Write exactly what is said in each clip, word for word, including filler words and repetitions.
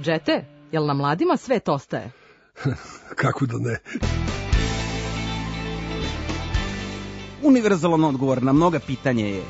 Džete, jel na mladima svet ostaje? Kako da ne? Univerzalan odgovor na mnoga pitanja je...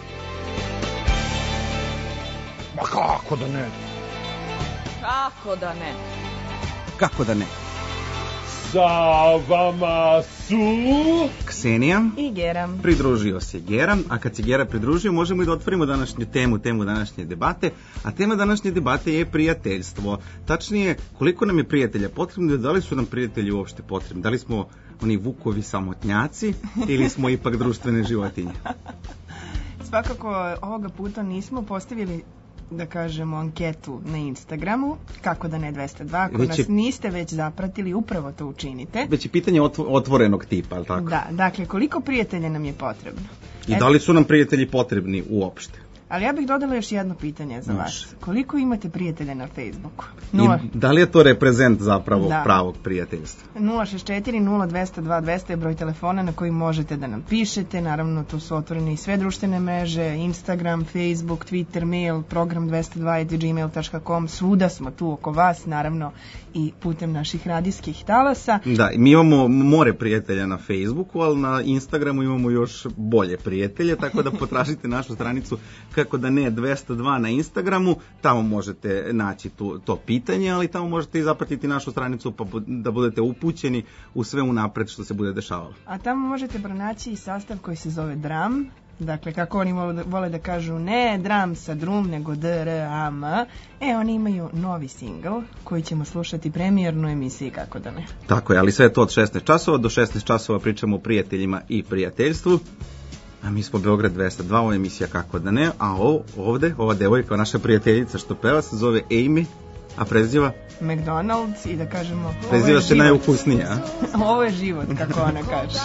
Ma kako da ne? Kako da ne? Kako da ne? Sa vama su... Ksenija i Gera. Pridružio se Gera, a kad se Gera pridružio možemo i da otvorimo današnju temu, temu današnje debate, a tema današnje debate je prijateljstvo. Tačnije, koliko nam je prijatelja potrebno, da li su nam prijatelji uopšte potrebni, da li smo oni vukovi samotnjaci ili smo ipak društvene životinje? Svakako ovoga puta nismo postavili, da kažemo, anketu na Instagramu, kako da ne dvesta dva, ako već je, nas niste već zapratili, upravo to učinite. Već je pitanje otvorenog tipa, ali tako? Da, dakle, koliko prijatelja nam je potrebno? I Et... da li su nam prijatelji potrebni uopšte? Ali ja bih dodala još jedno pitanje za vas. Koliko imate prijatelja na Facebooku? Nula... I da li je to reprezent zapravo da. pravog prijateljstva? nula šest četiri nula dvesta dva dvesta je broj telefona na koji možete da nam pišete. Naravno, tu su otvorene i sve društvene mreže, Instagram, Facebook, Twitter, mail, program dvesta dva at gmail dot com. Svuda smo tu oko vas, naravno i putem naših radijskih talasa. Da, mi imamo more prijatelja na Facebooku, ali na Instagramu imamo još bolje prijatelje, tako da potražite našu stranicu kako da ne dvesta dva na Instagramu, tamo možete naći tu, to pitanje, ali tamo možete i zapratiti našu stranicu pa da budete upućeni u sve unapred što se bude dešavalo. A tamo možete pronaći i sastav koji se zove Dram, dakle kako oni vole da kažu ne Dram sa drum, nego D R A M. E, oni imaju novi singl koji ćemo slušati premijerno u emisiji Kako da ne. Tako je, ali sve to od šesnaest časova do šesnaest časova pričamo o prijateljima i prijateljstvu. A mi smo Beograd dvesta dva, ovo je emisija Kako da ne, a ovo, ovde, ova devojka, naša prijateljica što peva, se zove Amy, a preziva? McDonald's i da kažemo... Preziva se najukusnije, a? Ovo je život, kako ona kaže.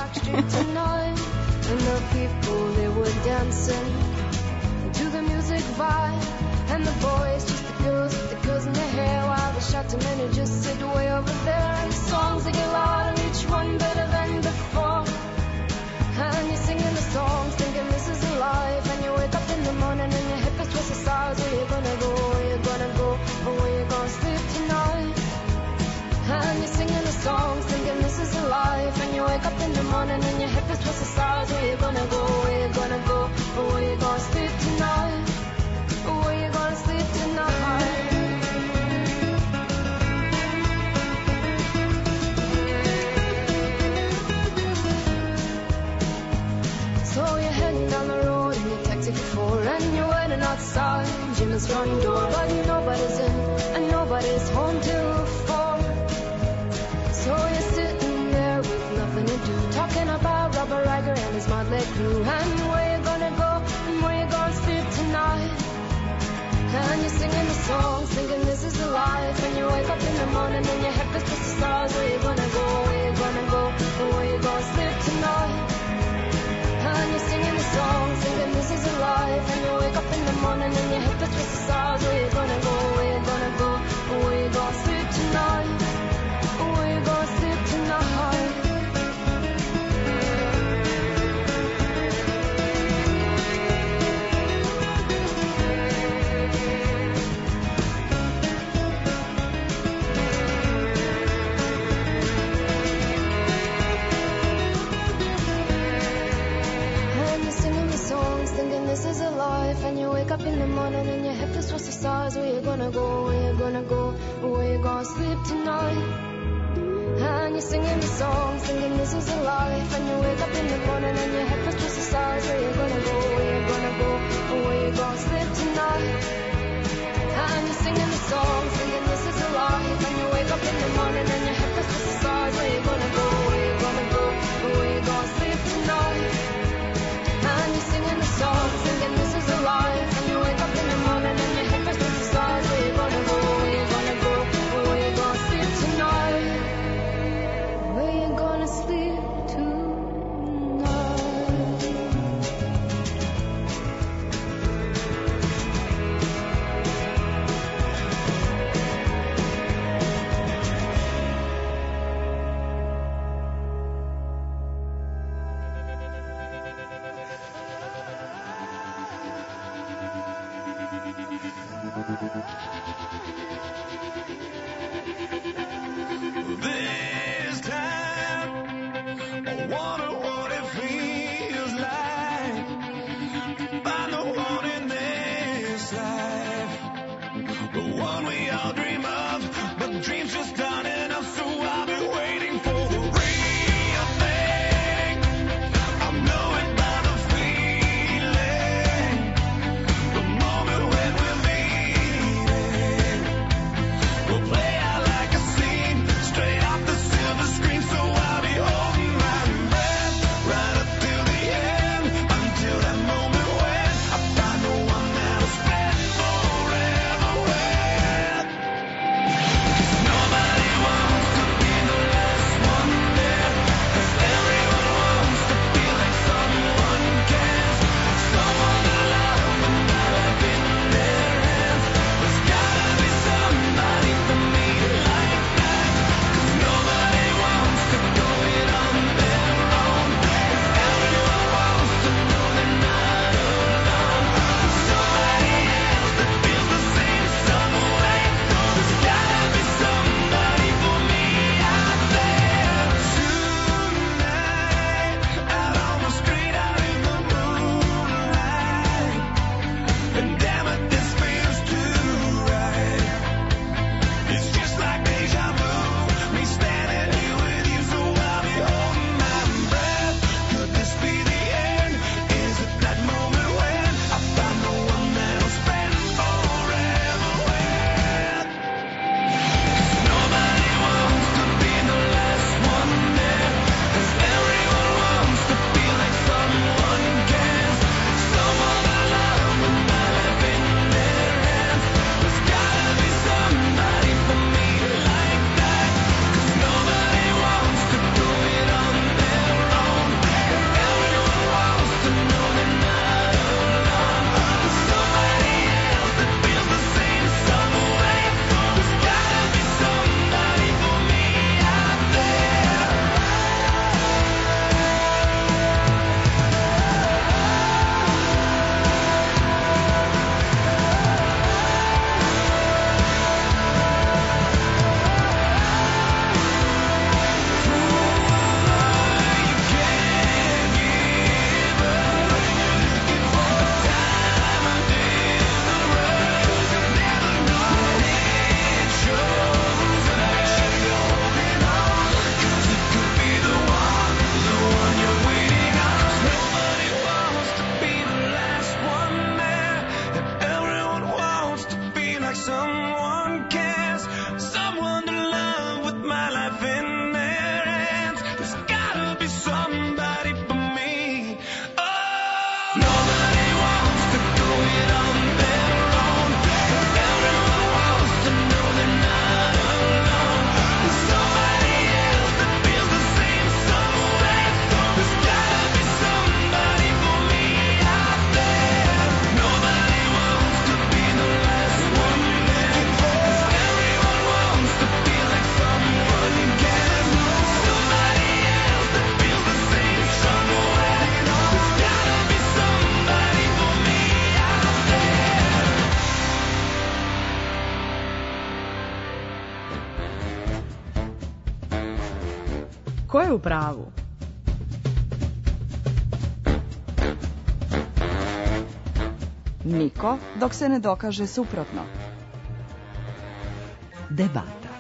And you're singing the songs, thinking this is a life. And you wake up in the morning and your hip is twisted sides. Where you gonna go, where you gonna go, or where you gonna sleep tonight? And you're singing the songs, thinking this is a life. And you wake up in the morning and your hip is twisted sides. Where you gonna go, where you gonna go, or where you gonna sleep tonight? Or where you gonna sleep tonight? So you're heading down the road in your taxi for four, and you're waiting outside Jim's front door, but nobody's in and nobody's home till four. So you're sitting there with nothing to do, talking about Robert Riger and his motley crew, and where you gonna go and where you gonna sleep tonight. And you're singing the songs, thinking this is the life. And you wake up in the morning and your head is just the stars. Where you gonna go, where you gonna go, and where you gonna sleep tonight. And you're singing the song, thinking this is a life. And you wake up in the morning and your hip is twist the stars. Where you gonna go, where you gonna go, and where you gonna sleep tonight. Where you gonna sleep tonight. This is a life, and you wake up in the morning and your hip is twist the stars. Where you gonna go, where you gonna go, where you gonna sleep tonight. And you're singing the song, singing this is a life. And you wake up in the morning and your hip is twist the stars. Where you gonna go, where you gonna go, where you gonna sleep tonight. And you're singing the song, singing this is a life. And you wake up in the morning and your hip is twist the stars. Where you gonna go, where you gonna go, where you gonna sleep tonight. And you're singing the song, singing this is a life. And you wake up in the morning and your hip is twist the stars. Where you gonna go, where you gonna go, where you gonna sleep tonight. Where you gonna sleep tonight. Ko je u pravu? Niko, dok se ne dokaže suprotno. Debata.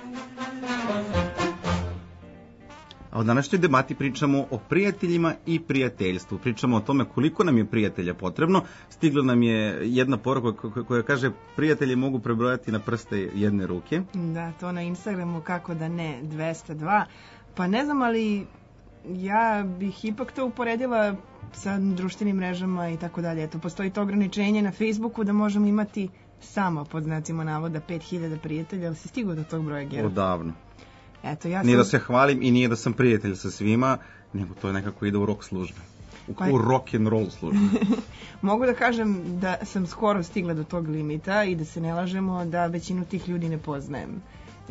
A u današnjoj debati pričamo o prijateljima i prijateljstvu. Pričamo o tome koliko nam je prijatelja potrebno. Stigla nam je jedna poruka koja kaže prijatelje mogu prebrojati na prste jedne ruke. Da, to na Instagramu kako da ne, dvesta dva. Pa ne znam, ali ja bih ipak to uporedila sa društvenim mrežama i tako dalje. Eto, postoji to ograničenje na Facebooku da možemo imati samo, pod znacima navoda, pet hiljada prijatelja. Ali si stigao do tog broja, Gero? Odavno. Eto, ja sam... Nije da se hvalim i nije da sam prijatelj sa svima, nego to je nekako ide u rock službe. U, Pa- u rock and roll službe. Mogu da kažem da sam skoro stigla do tog limita i da se ne lažemo da većinu tih ljudi ne poznajem.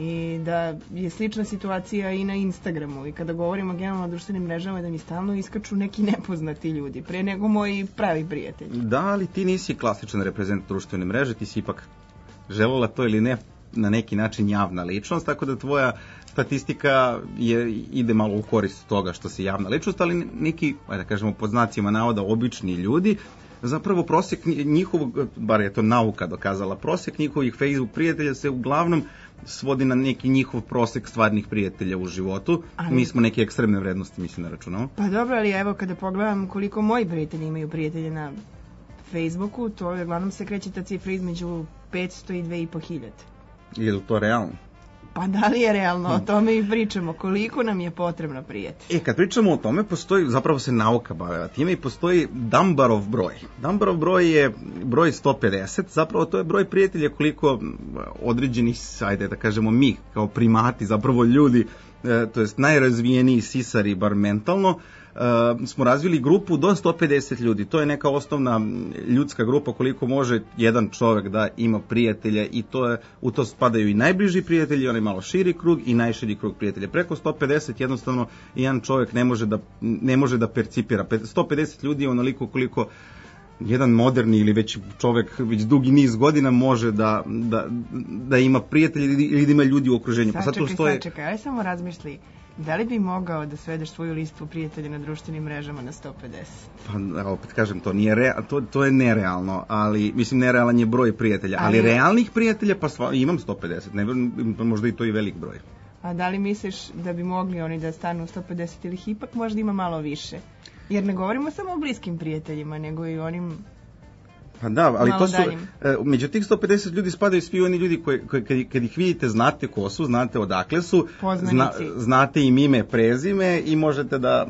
I da je slična situacija i na Instagramu. I kada govorimo generalno o društvenim mrežama, da mi stalno iskaču neki nepoznati ljudi, pre nego moji pravi prijatelji. Da, ali ti nisi klasičan reprezent društvene mreže, ti si ipak želela to ili ne na neki način javna ličnost, tako da tvoja statistika je, ide malo u korist toga što si javna ličnost, ali neki, ajde da kažemo pod znacima navoda, obični ljudi, zapravo prosjek njihovog, bar je to nauka dokazala, prosjek njihovih Facebook prijatelja se uglavnom svodi na neki njihov prosjek stvarnih prijatelja u životu. Ali- Mi smo neke ekstremne vrednosti, mislim, ne računamo. Pa dobro, ali evo kada pogledam koliko moji prijatelji imaju prijatelje na Facebooku, to je uglavnom se kreće ta cifra između petsto i dve i po hiljade. Je li to realno? Pa da li je realno, o tome i pričamo, koliko nam je potrebno prijatelja. E, kad pričamo o tome, postoji, zapravo se nauka bavila time i postoji Dunbarov broj. Dunbarov broj je broj sto pedeset, zapravo to je broj prijatelja koliko određenih, ajde da kažemo mi, kao primati, zapravo ljudi, e, to jest najrazvijeniji sisari, bar mentalno, e, smo razvili grupu do sto pedeset ljudi. To je neka osnovna ljudska grupa koliko može jedan čovjek da ima prijatelja i to je, u to spadaju i najbliži prijatelji, onaj malo širi krug i najširi krug prijatelja. Preko sto pedeset jednostavno jedan čovjek ne može da, ne može da percipira. sto pedeset ljudi je onoliko koliko jedan moderni ili već čovjek već dugi niz godina može da, da, da ima prijatelje ili da ima ljudi u okruženju. Pa sad tu Sačekaj, stoje... sačekaj, aj samo razmišli, da li bi mogao da svedeš svoju listu prijatelja na društvenim mrežama na sto pedeset? Pa opet kažem, to nije rea, to, to je nerealno, ali mislim nerealan je broj prijatelja, ali, Ali- realnih prijatelja pa sva, imam sto pedeset, ne, možda i to i velik broj. A da li misliš da bi mogli oni da stanu u sto pedeset ili ih ipak možda ima malo više? Jer ne govorimo samo o bliskim prijateljima, nego i onim... Pa da, ali Malo to su, daljim. e, među tih sto pedeset ljudi spadaju svi oni ljudi koji, koji kad, kad ih vidite znate ko su, znate odakle su, Poznanici. znate im ime, prezime i možete da,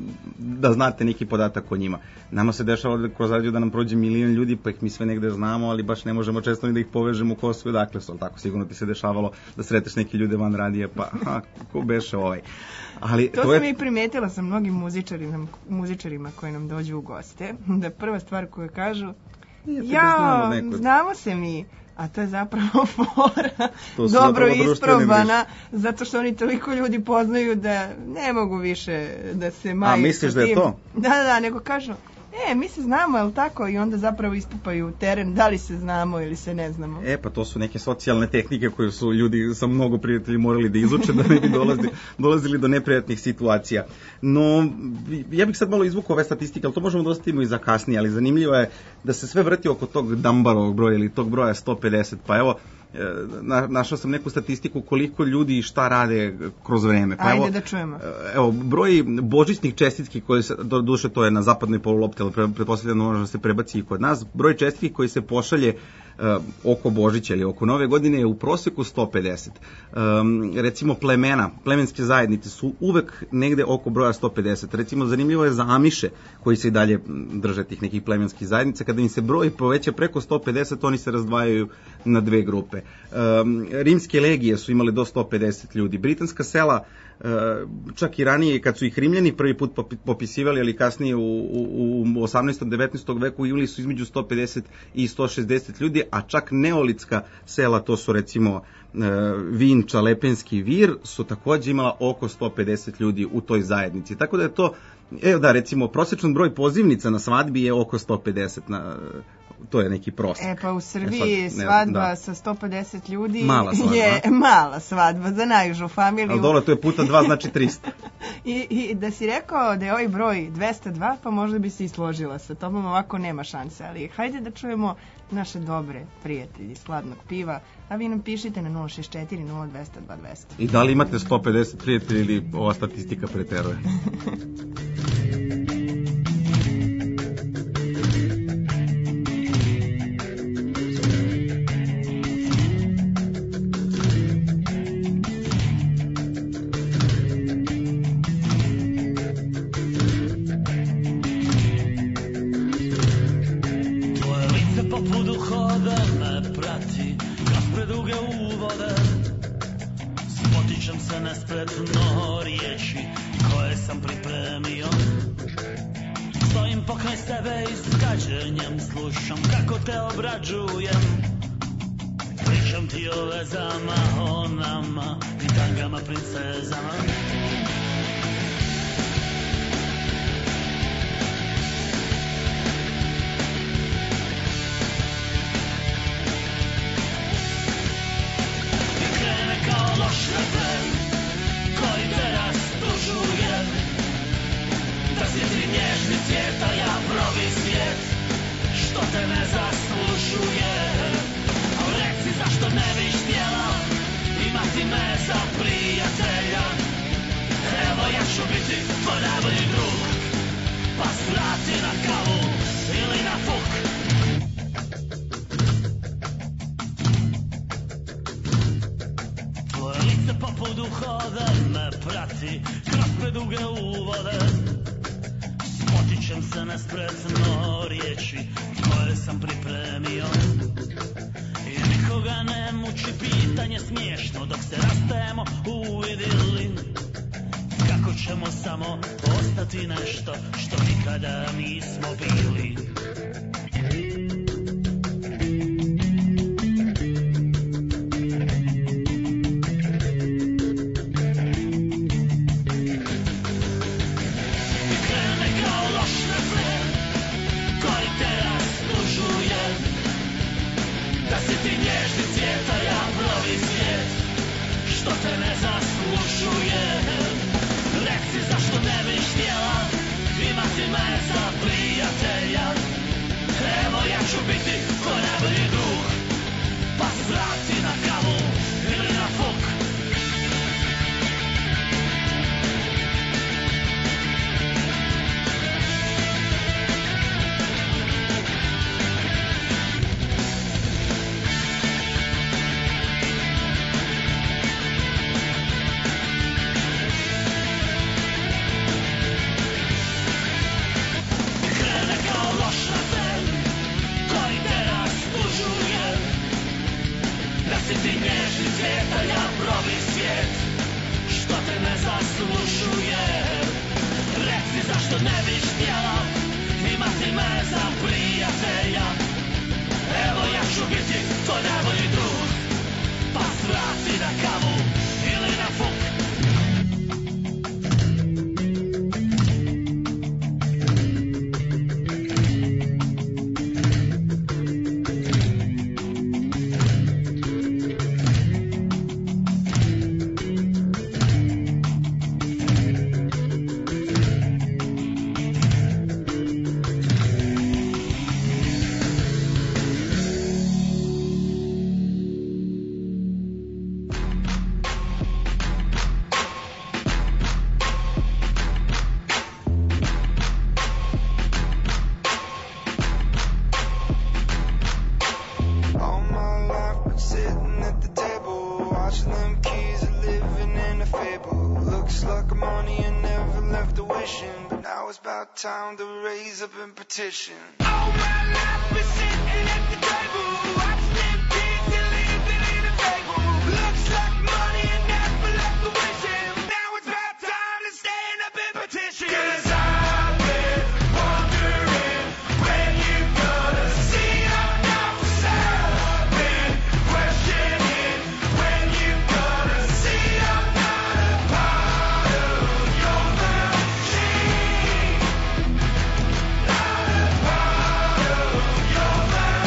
da znate neki podatak o njima. Nama se dešava da kroz radio da nam prođe milion ljudi, pa ih mi sve negde znamo, ali baš ne možemo često ni da ih povežemo ko su i odakle su, ali tako sigurno ti se dešavalo da sreteš neki ljude van radija, pa aha, ko beše ovaj. Ali To, to sam je... i primetila sa mnogim muzičarima, muzičarima koji nam dođu u goste, da prva stvar koju kažu, Jeste da ja, znamo nekog. znamo se mi, a to je zapravo fora To su dobro zapravo društvene isprobana, zato što oni toliko ljudi poznaju da ne mogu više da se maju. misliš sa da je tim. to? Da, da, da, nego kažu, e, mi se znamo, je li tako? I onda zapravo ispupaju teren, da li se znamo ili se ne znamo. E, pa to su neke socijalne tehnike koje su ljudi sa mnogo prijatelji morali da izuče da ne bi dolazili, dolazili do neprijatnih situacija. No, ja bih sad malo izvukao ove statistike, ali to možemo da ostavimo i za kasnije, ali zanimljivo je da se sve vrti oko tog Dunbarovog broja ili tog broja sto pedeset, pa evo, na, našao sam neku statistiku koliko ljudi i šta rade kroz vreme. Pa Ajde evo, da čujemo. Evo, broj božićnih čestitki koje se, do duše to je na zapadnoj polulopti, ali pre, pretpostavljeno može da se prebaci i kod nas, broj čestitki koji se pošalje uh, oko Božića ili oko Nove godine je u prosjeku sto pedeset. Um, recimo plemena, plemenske zajednice su uvek negde oko broja sto pedeset. Recimo zanimljivo je za Amiše koji se i dalje drže tih nekih plemenskih zajednica. Kada im se broj poveća preko sto pedeset, oni se razdvajaju na dve grupe. Um, rimske legije su imali do sto pedeset ljudi. Britanska sela, uh, čak i ranije kad su ih Rimljani prvi put popisivali, ali kasnije u, u, u osamnaestom devetnaestom veku imali su između sto pedeset i sto šezdeset ljudi, a čak neolitska sela, to su recimo uh, Vinča, Lepenski Vir, su takođe imala oko sto pedeset ljudi u toj zajednici. Tako da je to, evo da, recimo, prosječan broj pozivnica na svadbi je oko sto pedeset na to je neki prosek. E pa u Srbiji e sad, svadba da. sa sto pedeset ljudi mala svadba. je mala svadba za najužu familiju. Ali dole to je puta dva, znači trista. I, I da si rekao da je ovaj broj dvesta dva, pa možda bi se i složila sa tobom, ovako nema šanse. Ali hajde da čujemo naše dobre prijatelji Sladnog piva, a vi nam pišite na nula šest četiri nula dvesta dva dvesta. I da li imate sto pedeset prijatelji ili ova statistika preteruje? Nespretno riječi koje sam pripremio. Stojim pokraj sebe i s gađenjem slušam kako te obrađujem. Pričam ti o vezama, o nama i tangama princezama. I krene kao loš refren koji te rastužuje. Da si ti nježni cvijet, a ja provi svijet što te ne zaslužuje. A reci zašto ne biš htjela imati me za prijatelja. Evo ja ću biti tvoj najbolji drug, pa svrati na kavu ili na fuk. Tvoje lice poput uhoda me prati kroz preduge uvode. Spotičem se nespretno riječi koje sam pripremio. I nikoga ne muči pitanje smiješno dok se rastajemo u idili. Kako ćemo samo ostati nešto što nikada nismo bili. Time to raise up and petition. All my life been sitting at the table, watching them kids and living in a fable. Looks like money and never left the wishing. Now it's about time to stand up and petition. 'Cause I've been wondering when you gonna see I'm not for sale. I've been questioning when you gonna see I'm not a part of your machine. Not a part of your machine.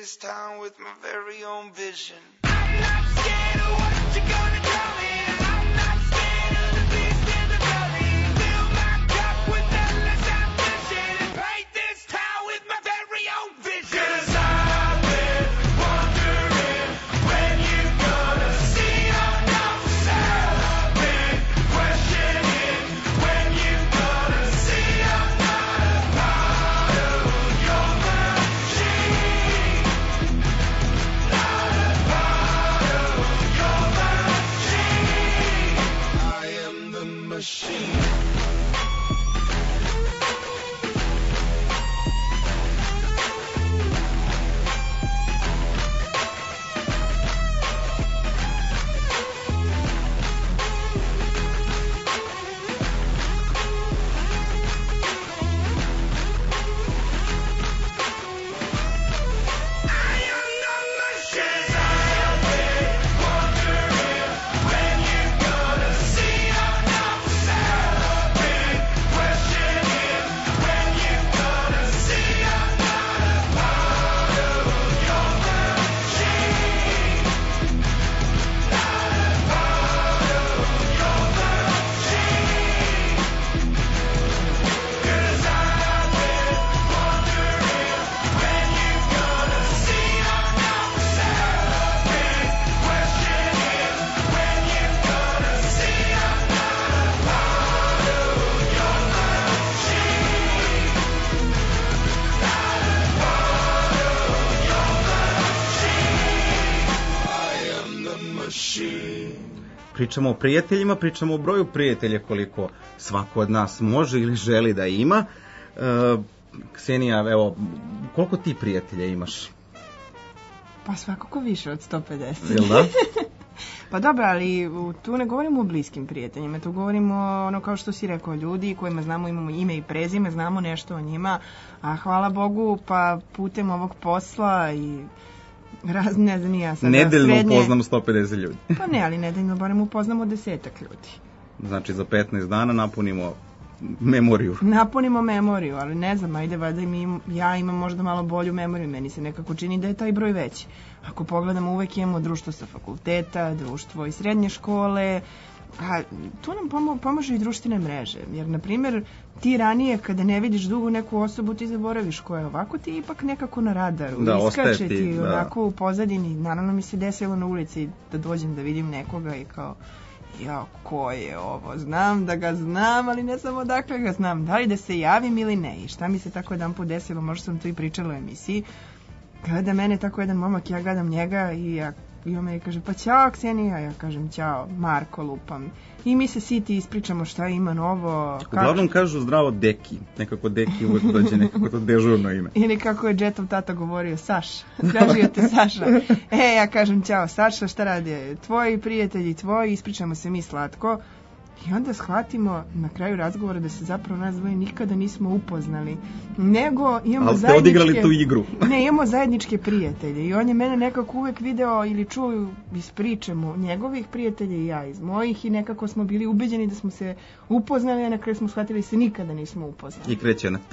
this town with my very own vision. I'm not scared of what you're gonna tell me. I'm not scared of the beast in the belly. Fill my cup with endless ambition and paint this town with my very own vision. 'Cause I've been wondering when you're gonna see enough for sale. I've been questioning when you're gonna see I'm not a part of your machine. Not a part of your machine. I am the machine. Pričamo o prijateljima, pričamo o broju prijatelja koliko svako od nas može ili želi da ima. E, Ksenija, evo, koliko ti prijatelja imaš? Pa svakako više od sto pedeset. Jel da? Pa dobro, ali u- tu ne govorimo o bliskim prijateljima, tu govorimo ono kao što si rekao, ljudi kojima znamo, imamo ime i prezime, znamo nešto o njima, a hvala Bogu pa putem ovog posla i raz, ne znam ni ja sada Nedeljno srednje... upoznamo sto pedeset ljudi. Pa ne, ali nedeljno barem upoznamo desetak ljudi. Znači za petnaest dana napunimo memoriju. Napunimo memoriju, ali ne znam, ajde, valjda i mi, ja imam možda malo bolju memoriju, meni se nekako čini da je taj broj veći. Ako pogledamo, uvek imamo društvo sa fakulteta, društvo iz srednje škole, a tu nam pomo- pomažu i društvene mreže, jer, na primjer, ti ranije kada ne vidiš dugo neku osobu, ti zaboraviš ko je, ovako ti je ipak nekako na radaru, Da, ostaje iskače ti, ti da. onako u pozadini. Naravno mi se desilo na ulici da dođem da vidim nekoga i kao, ja, ko je ovo? Znam da ga znam, ali ne znam odakle ga znam. Da li da se javim ili ne? I šta mi se tako jedan put desilo, možda sam to i pričala u emisiji. Gleda mene tako jedan momak, ja gledam njega i, ja, i on meni kaže, pa ćao Ksenija, ja kažem ćao, Marko lupam. I mi se siti ispričamo šta ima novo. Uglavnom kažu zdravo Deki. Nekako Deki uvek dođe nekako to dežurno ime. Ili kako je Jetov tata govorio, Saša. Tražio te Saša. E, ja kažem ćao Saša, šta rade? Tvoji prijatelji, tvoji, ispričamo se mi slatko. I onda shvatimo na kraju razgovora da se zapravo nas dvoje nikada nismo upoznali. Nego imamo Ali ste zajedničke... odigrali tu igru. Ne, imamo zajedničke prijatelje. I on je mene nekako uvek video ili čuo iz priče mu, njegovih prijatelja i ja iz mojih. I nekako smo bili ubeđeni da smo se upoznali, a na kraju smo shvatili da se nikada nismo upoznali. I kreće ona.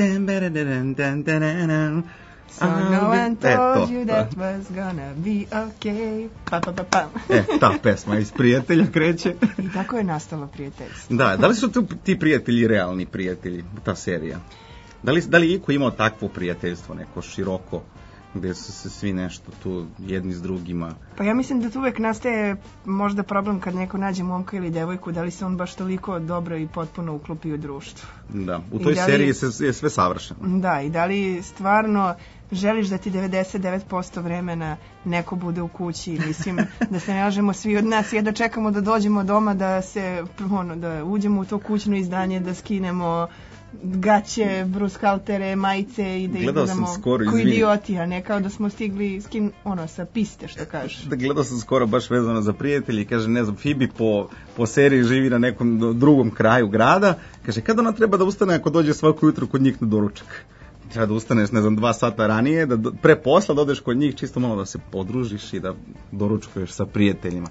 So no one E, told to, you da. that was gonna be okay. Pa, pa, pa, pa. E, ta pesma iz prijatelja kreće. I tako je nastalo prijateljstvo. Da, da li su tu ti prijatelji realni prijatelji, ta serija? Da li, da li je iko imao takvo prijateljstvo, neko široko, gde su se svi nešto tu jedni s drugima? Pa ja mislim da tu uvek nastaje možda problem kad neko nađe momka ili devojku, da li se on baš toliko dobro i potpuno uklopi u društvo. Da, u I toj da li- seriji se, je sve savršeno. Da, i da li stvarno želiš da ti devedeset devet posto vremena neko bude u kući, mislim da se ne lažemo svi od nas, jedno čekamo da dođemo doma, da se ono, da uđemo u to kućno izdanje, da skinemo gaće, brushaltere, majice i da Gledao sam izgledamo skoro, ko izvini. idioti, a ne kao da smo stigli skin, ono, sa piste, što kažeš. Da, gledao sam skoro baš vezano za prijatelji, kaže, ne znam, Fibi po, po seriji živi na nekom do- drugom kraju grada, kaže, kada ona treba da ustane ako dođe svako jutro kod njih na doručak? Treba da ustaneš, ne znam, dva sata ranije, da do- pre posla da odeš kod njih, čisto malo da se podružiš i da doručkuješ sa prijateljima.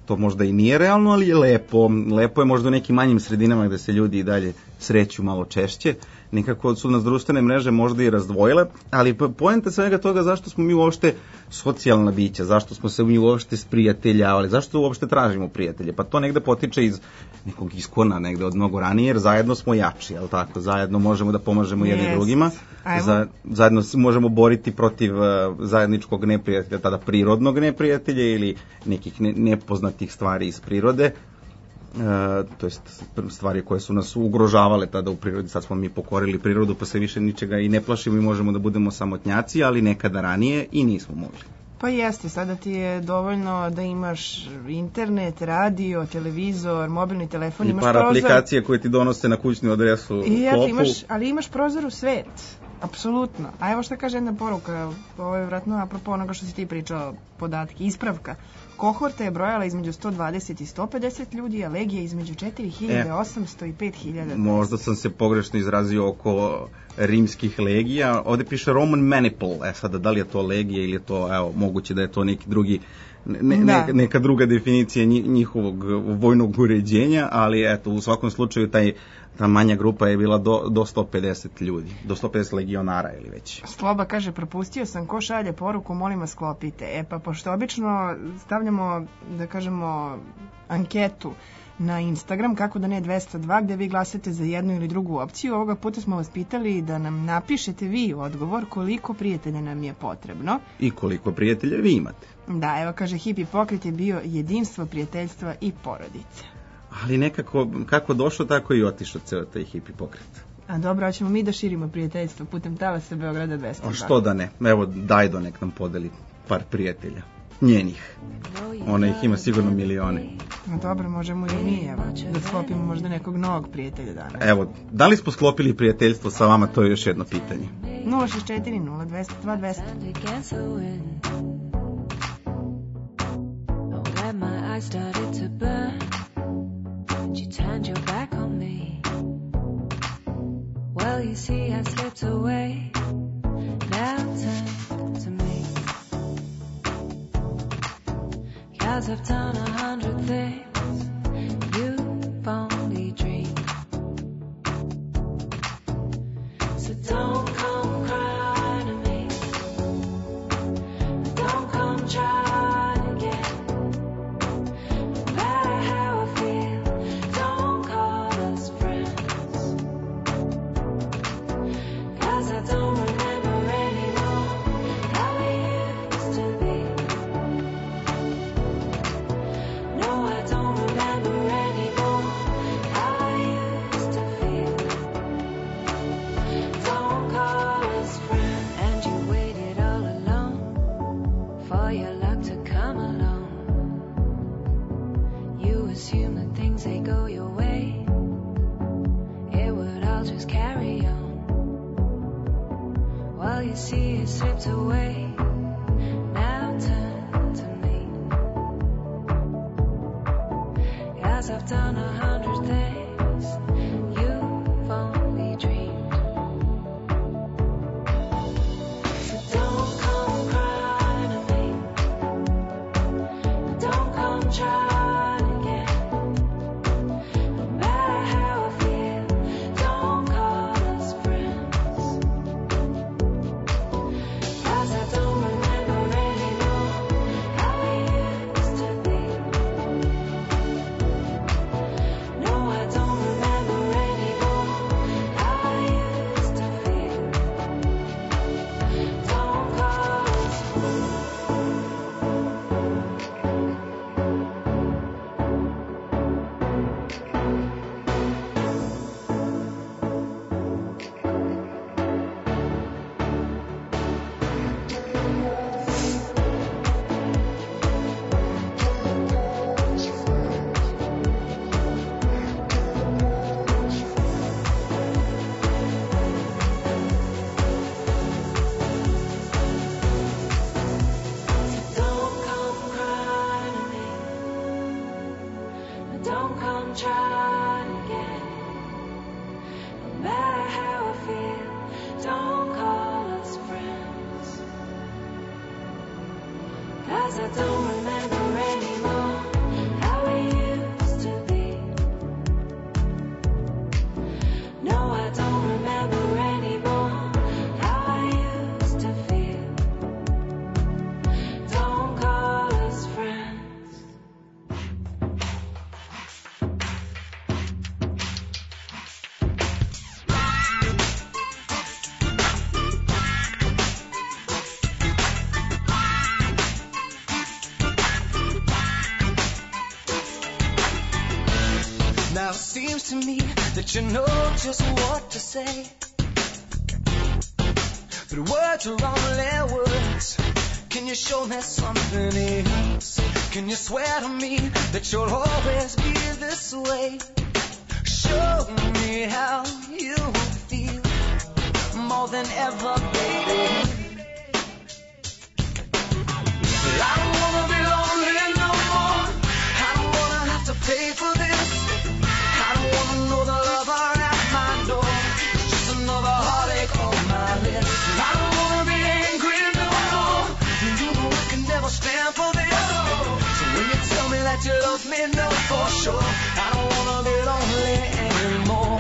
to možda i nije realno, ali je lepo. Lepo je možda u nekim manjim sredinama gde se ljudi i dalje sreću malo češće. Nekako su nas društvene mreže možda i razdvojile, ali poenta svega toga zašto smo mi uopšte socijalna bića, zašto smo se mi uopšte sprijateljavali, zašto uopšte tražimo prijatelje. Pa to negde potiče iz nekog iskona, negde od mnogo ranije, jer zajedno smo jači, jel tako? Zajedno možemo da pomažemo jedni Yes. drugima, za, zajedno se možemo boriti protiv uh, zajedničkog neprijatelja, tada prirodnog neprijatelja ili nekih ne, nepoznatih stvari iz prirode. Uh, to jest stvari koje su nas ugrožavale tada u prirodi. Sad smo mi pokorili prirodu pa se više ničega i ne plašimo i možemo da budemo samotnjaci, ali nekada ranije i nismo mogli. Pa jeste, sada ti je dovoljno da imaš internet, radio, televizor, mobilni telefon, I imaš par prozor. aplikacije koje ti donose na kućnu adresu I eto, klopu. imaš, ali imaš prozor u svet. Apsolutno. A evo šta kaže jedna poruka, ovo je vratno apropo onoga što si ti pričao, podatke, ispravka. Kohorta je brojala između sto dvadeset i sto pedeset ljudi, a Legija između četiri hiljade osamsto i pet hiljada. Možda sam se pogrešno izrazio oko rimskih legija. Ovde piše Roman Maniple. E sada, da li je to legija ili je to, evo, moguće da je to neki drugi, ne, ne, neka druga definicija njihovog vojnog uređenja, ali eto, u svakom slučaju taj ta manja grupa je bila do, do sto pedeset ljudi, do sto pedeset legionara ili već. Sloba kaže, propustio sam, ko šalje poruku, molim vas sklopite. E pa, pošto obično stavljamo, da kažemo, anketu na Instagram, kako da ne dvesta dva, gde vi glasate za jednu ili drugu opciju. Ovoga puta smo vas pitali da nam napišete vi odgovor koliko prijatelja nam je potrebno. I koliko prijatelja vi imate. Da, evo kaže, hipi pokret je bio jedinstvo, prijateljstva i porodice. Ali nekako, kako došlo, tako i otišao ceo taj hipi pokret. A dobro, hoćemo mi da širimo prijateljstvo putem talasa Beograda dvesta dva. A što da ne? Evo, Dajdo nek nam podeli par prijatelja. Njenih. Ona ih ima sigurno milione. A dobro, možemo i mi, evo, da sklopimo možda nekog novog prijatelja danas. Evo, da li smo sklopili prijateljstvo sa vama, to je još jedno pitanje. nula šest četiri nula dvesta dva dvesta. I started to burn and you turned your back on me. Well, you see, I slipped away. Now turn to me. 'Cause I've done a hundred things you've only dreamed. So don't come crying to me. Don't come trying. See it slipped away. Now turn to me. 'Cause I've done a hundred things you've only dreamed. So don't come crying to me. Don't come trying again. No matter how I feel, don't call us friends. 'Cause I don't seems to me that you know just what to say. But words are only words. Can you show me something else? Can you swear to me that you'll always be this way? Show me how you feel more than ever, baby. I don't wanna be lonely no more. I don't wanna have to pay for this. I don't wanna know the lover at my door. It's just another heartache on my list. I don't wanna be angry no more. You know I can never stand for this. So when you tell me that you love me, know for sure I don't wanna be lonely anymore.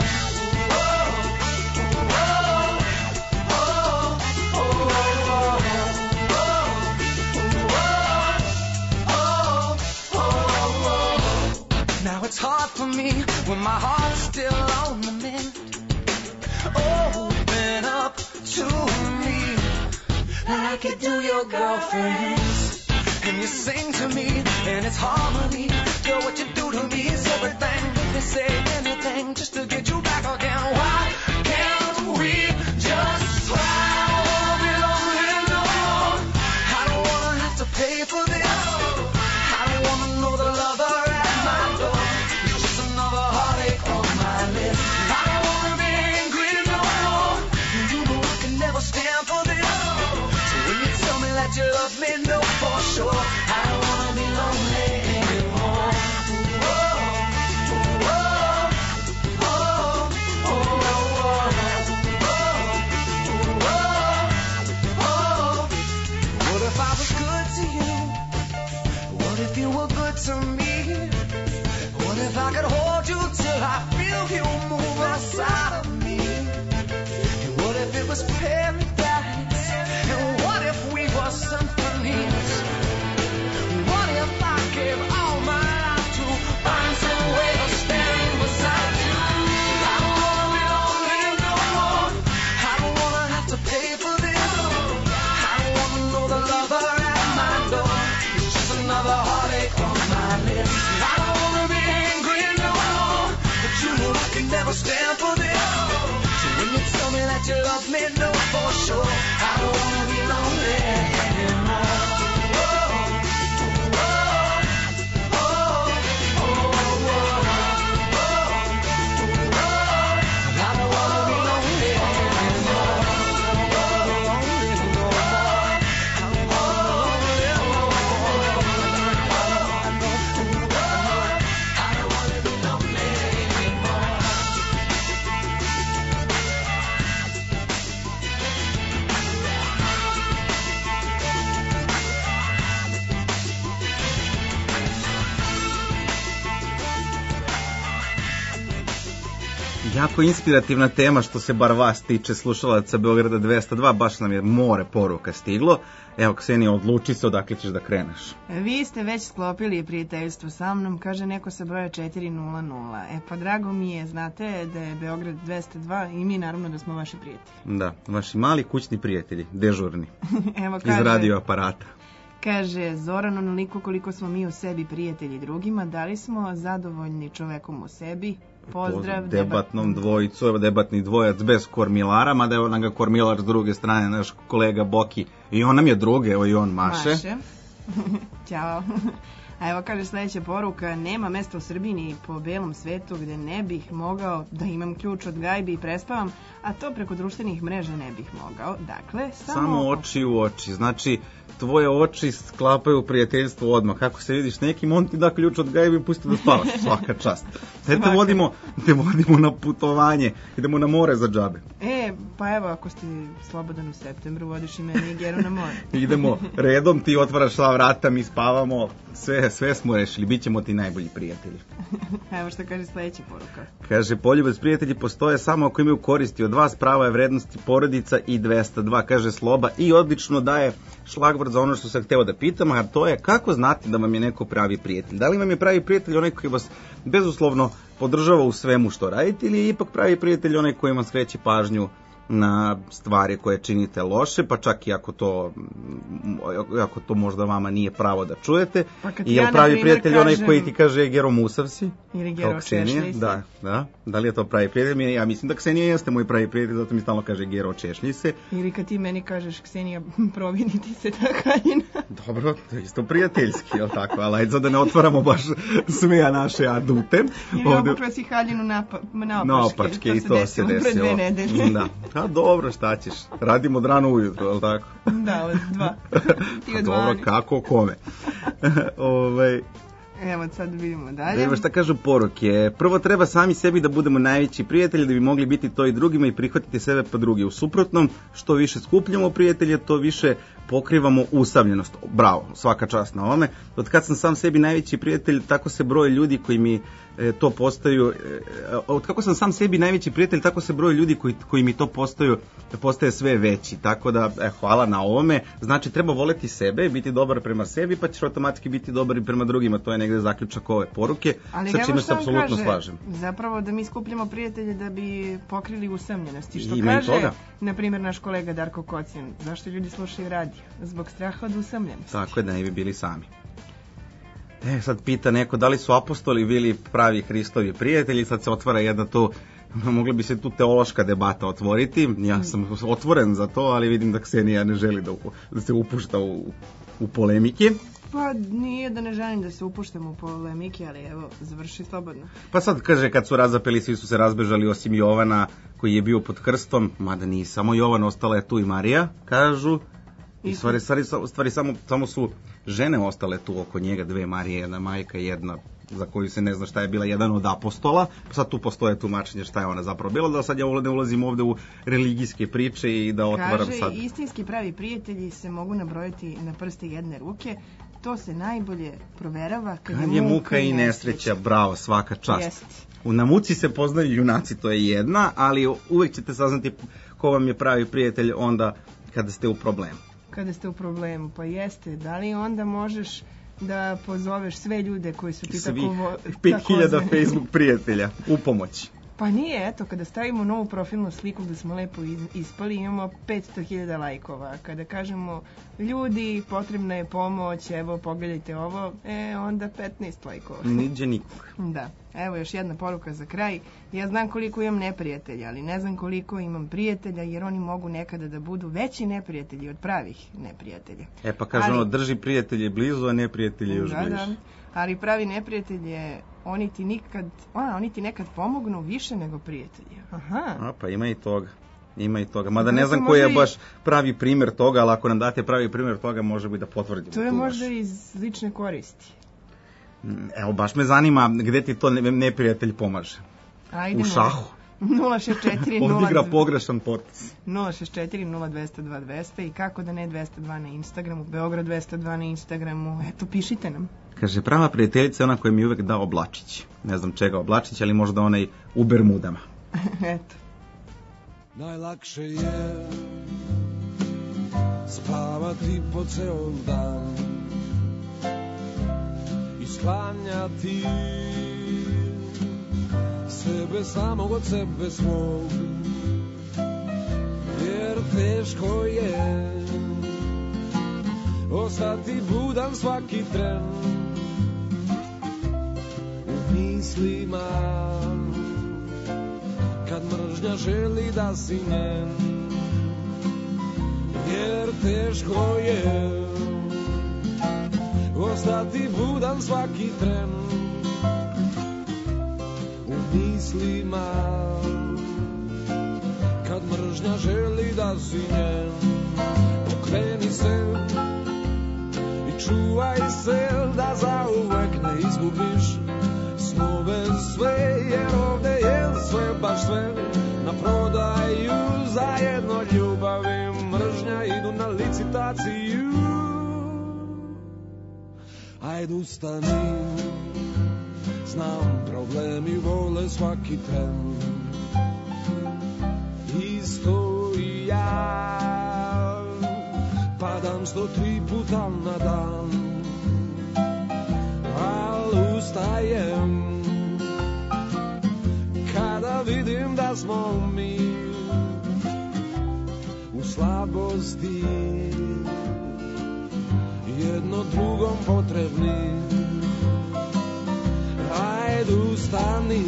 Now it's hard for me when my heart's still on the mend. Open up to me like you do your girlfriends. And you sing to me and it's harmony. Girl, what you do to me is everything. Make me say anything just to get you back again. Why can't we just try? I don't wanna be lonely no more. I don't wanna have to pay for this. I don't wanna know the lover at my door. It's just another heartache on my list. I don't wanna be angry no more. You know I can never stand for this. So when you tell me that you love me, know for sure I don't wanna be lonely anymore. What if I was good to you? What if you were good to me? What if I could hold you till I feel you move outside of me? And what if it was paradise? And what if we were symphonies? What if I gave all my life to find some way of standing beside you? I don't wanna be lonely no more. I don't wanna have to pay for this. I don't wanna know the lover at my door. It's just another heartache on my list. I don't wanna be angry no more, but you know I can never stand for this. So when you tell me that you love me, know for sure I don't wanna be lonely anymore. Jako inspirativna tema što se bar vas tiče, slušalaca Beograda dvesta dva, baš nam je more poruka stiglo. Evo, Ksenija, odluči se odakle ćeš da kreneš. Vi ste već sklopili prijateljstvo sa mnom, kaže neko sa broja četiri nula nula. E pa drago mi je, znate da je Beograd dvesta dva i mi naravno da smo vaši prijatelji. Da, vaši mali kućni prijatelji, dežurni, Evo, kaže, iz radio aparata. Kaže, Zoran, onoliko koliko smo mi u sebi prijatelji drugima, da li smo zadovoljni čovekom u sebi? Pozdrav, debatnom dvojicu, evo debatni dvojac bez kormilara, mada evo nam ga kormilar s druge strane, naš kolega Boki, i on nam je drug, evo i on maše. Maše. Ćao. A evo kaže sledeća poruka, nema mesta u Srbiji ni po belom svetu gde ne bih mogao da imam ključ od gajbi i prespavam, a to preko društvenih mreža ne bih mogao. Dakle, samo, samo oči u oči, znači tvoje oči sklapaju prijateljstvo odmah. Kako se vidiš nekim, on ti da ključ od gajbi i pusti da spavaš, svaka čast. Sve te vodimo, te vodimo na putovanje, idemo na more za džabe. E, pa evo, ako ste slobodan u septembru, vodiš i meni i Geru na more. Idemo redom, ti otvaraš sva vrata, mi spavamo, sve, sve smo rešili, bit ćemo ti najbolji prijatelji. Evo što kaže sledeća poruka. Kaže, poljubac prijatelji postoje samo ako imaju koristi od vas, prava je vrednosti porodica i dvesta dva, kaže Sloba, i odlično daje šlagvort za ono što sam hteo da pitam, a to je kako znati da vam je neko pravi prijatelj? Da li vam je pravi prijatelj onaj koji vas bezuslovno podržava u svemu što radite ili je ipak pravi prijatelj onaj koji vam skreće pažnju na stvari koje činite loše, pa čak i ako to, ako to možda vama nije pravo da čujete. Pa kad I ja, je pravi na primjer, prijatelj onaj kažem- koji ti kaže Gero Musav si? Ili Kao Gero Ksenija? Češlji si. Da, da. Da li je to pravi prijatelj? Mi- Ja mislim da Ksenija jeste moj pravi prijatelj, zato mi stalno kaže Gero Češlji se. Ili kad ti meni kažeš, Ksenija, provini ti se ta haljina. Dobro, to je isto prijateljski, jel tako? Ali ajde sad da ne otvaramo baš sve naše adute. Ili obukla si haljinu napa, naopačke. Naopačke, i to se pre desilo. dve nedelje. Da. A dobro, šta ćeš? Radimo od rano ujutro, jel tako? Da, od dva. Ti Pa od dobro, dvanaest. kako, kome? Ovaj, Evo, sad vidimo da dalje. ima šta kažu poruke. Prvo treba sami sebi da budemo najveći prijatelji da bi mogli biti to i drugima i prihvatiti sebe pa drugi. U suprotnom, što više skupljamo prijatelje, to više pokrivamo usamljenost. Bravo, svaka čast na ovome. Od kad sam sam sebi najveći prijatelj, tako se broj ljudi koji mi e, to postaju, e, od kako sam sam sebi najveći prijatelj, tako se broj ljudi koji, koji mi to postaju, postaje sve veći. Tako da, e, hvala na ovome. Znači, treba voleti sebe, biti dobar prema sebi, pa ćeš automatski biti dobar i prema drugima. To je negde zaključak ove poruke, Ali sa evo čime što se on apsolutno kaže, slažem. zapravo da mi skupljamo prijatelje da bi pokrili usamljenosti. Što Ima i kaže, toga. na primjer, naš kolega Darko Kocin, zašto ljudi slušaju radio? Zbog straha od usamljenosti. Tako je, da ne bi bili sami. E, sad pita neko da li su apostoli bili pravi Hristovi prijatelji, sad se otvara jedna tu, mogla bi se tu teološka debata otvoriti, ja sam otvoren za to, ali vidim da Ksenija ne želi da, u- da se upušta u, u polemike. Pa nije da ne želim da se upuštam u polemike, ali evo, završi slobodno. Pa sad kaže, kad su razapeli, svi su se razbežali osim Jovana koji je bio pod krstom, mada nije samo Jovan, ostala je tu i Marija, kažu. I Isus. stvari, stvari, stvari samo, samo su žene ostale tu oko njega, dve Marije, jedna majka, jedna za koju se ne zna šta je bila, jedan od apostola. Sad tu postoje tumačenje šta je ona zapravo bila, da sad ja ne ulazim ovde u religijske priče i da otvaram Kaže, sad. istinski pravi prijatelji se mogu nabrojati na prste jedne ruke. To se najbolje proverava kad, Kad je muka i nesreća, bravo, svaka čast. Jeste. U na muci se poznaju junaci, to je jedna, ali uvek ćete saznati ko vam je pravi prijatelj onda kada ste u problemu. Kada ste u problemu, pa jeste. Da li onda možeš da pozoveš sve ljude koji su ti Svih tako... vo- pet hiljada takozvani- Facebook prijatelja u pomoć. Pa nije, eto, kada stavimo novu profilnu sliku da smo lepo iz- ispali, imamo petsto hiljada lajkova. Kada kažemo, ljudi, potrebna je pomoć, evo, pogledajte ovo, e, onda petnaest lajkova. Niđe nikog. Da, evo još jedna poruka za kraj. Ja znam koliko imam neprijatelja, ali ne znam koliko imam prijatelja, jer oni mogu nekada da budu veći neprijatelji od pravih neprijatelja. E pa kaže Ali- ono, drži prijatelje blizu, a neprijatelje još Da, bliže. da, ali pravi neprijatelj je, oni ti nikad, a, oni ti nekad pomognu više nego prijatelji. Aha. A pa ima i toga. Ima i toga. Mada To ne se znam koji je možda i- baš pravi primjer toga, ali ako nam date pravi primjer toga, može bi da potvrdimo. To je tu možda vaš. iz lične koristi. Evo, baš me zanima gde ti to ne- neprijatelj pomaže. Ajde, U šahu. nula šest četiri nula Odigra pogrešan potez. nula šest četiri nula dva nula dva dva nula nula i kako da ne dvesta dva na Instagramu, Beograd dvesta dva na Instagramu, eto, pišite nam. Kaže, prava prijateljica je ona koja mi je uvek dao oblačić. Ne znam čega oblačić, ali možda onaj u Bermudama. Eto. Najlakše je spavati po ceo dan i sklanjati sebe samog od sebe svog, jer teško je ostati budan svaki tren u mislima kad mržnja želi da si njen, jer teško je ostati budan svaki tren u mislima kad mržnja želi da si njen. Pokreni se i čuvaj se da zauvek ne izgubiš snove sve, jer ovde je sve, baš sve na prodaju, zajedno ljubav i mržnja idu na licitaciju. Ajde ustani, znam problemi vole svaki tren, isto i ja, padam sto tri puta na dan, al ustajem kada vidim da smo mi slabosti jedno drugom potrebni. Ajde ustani,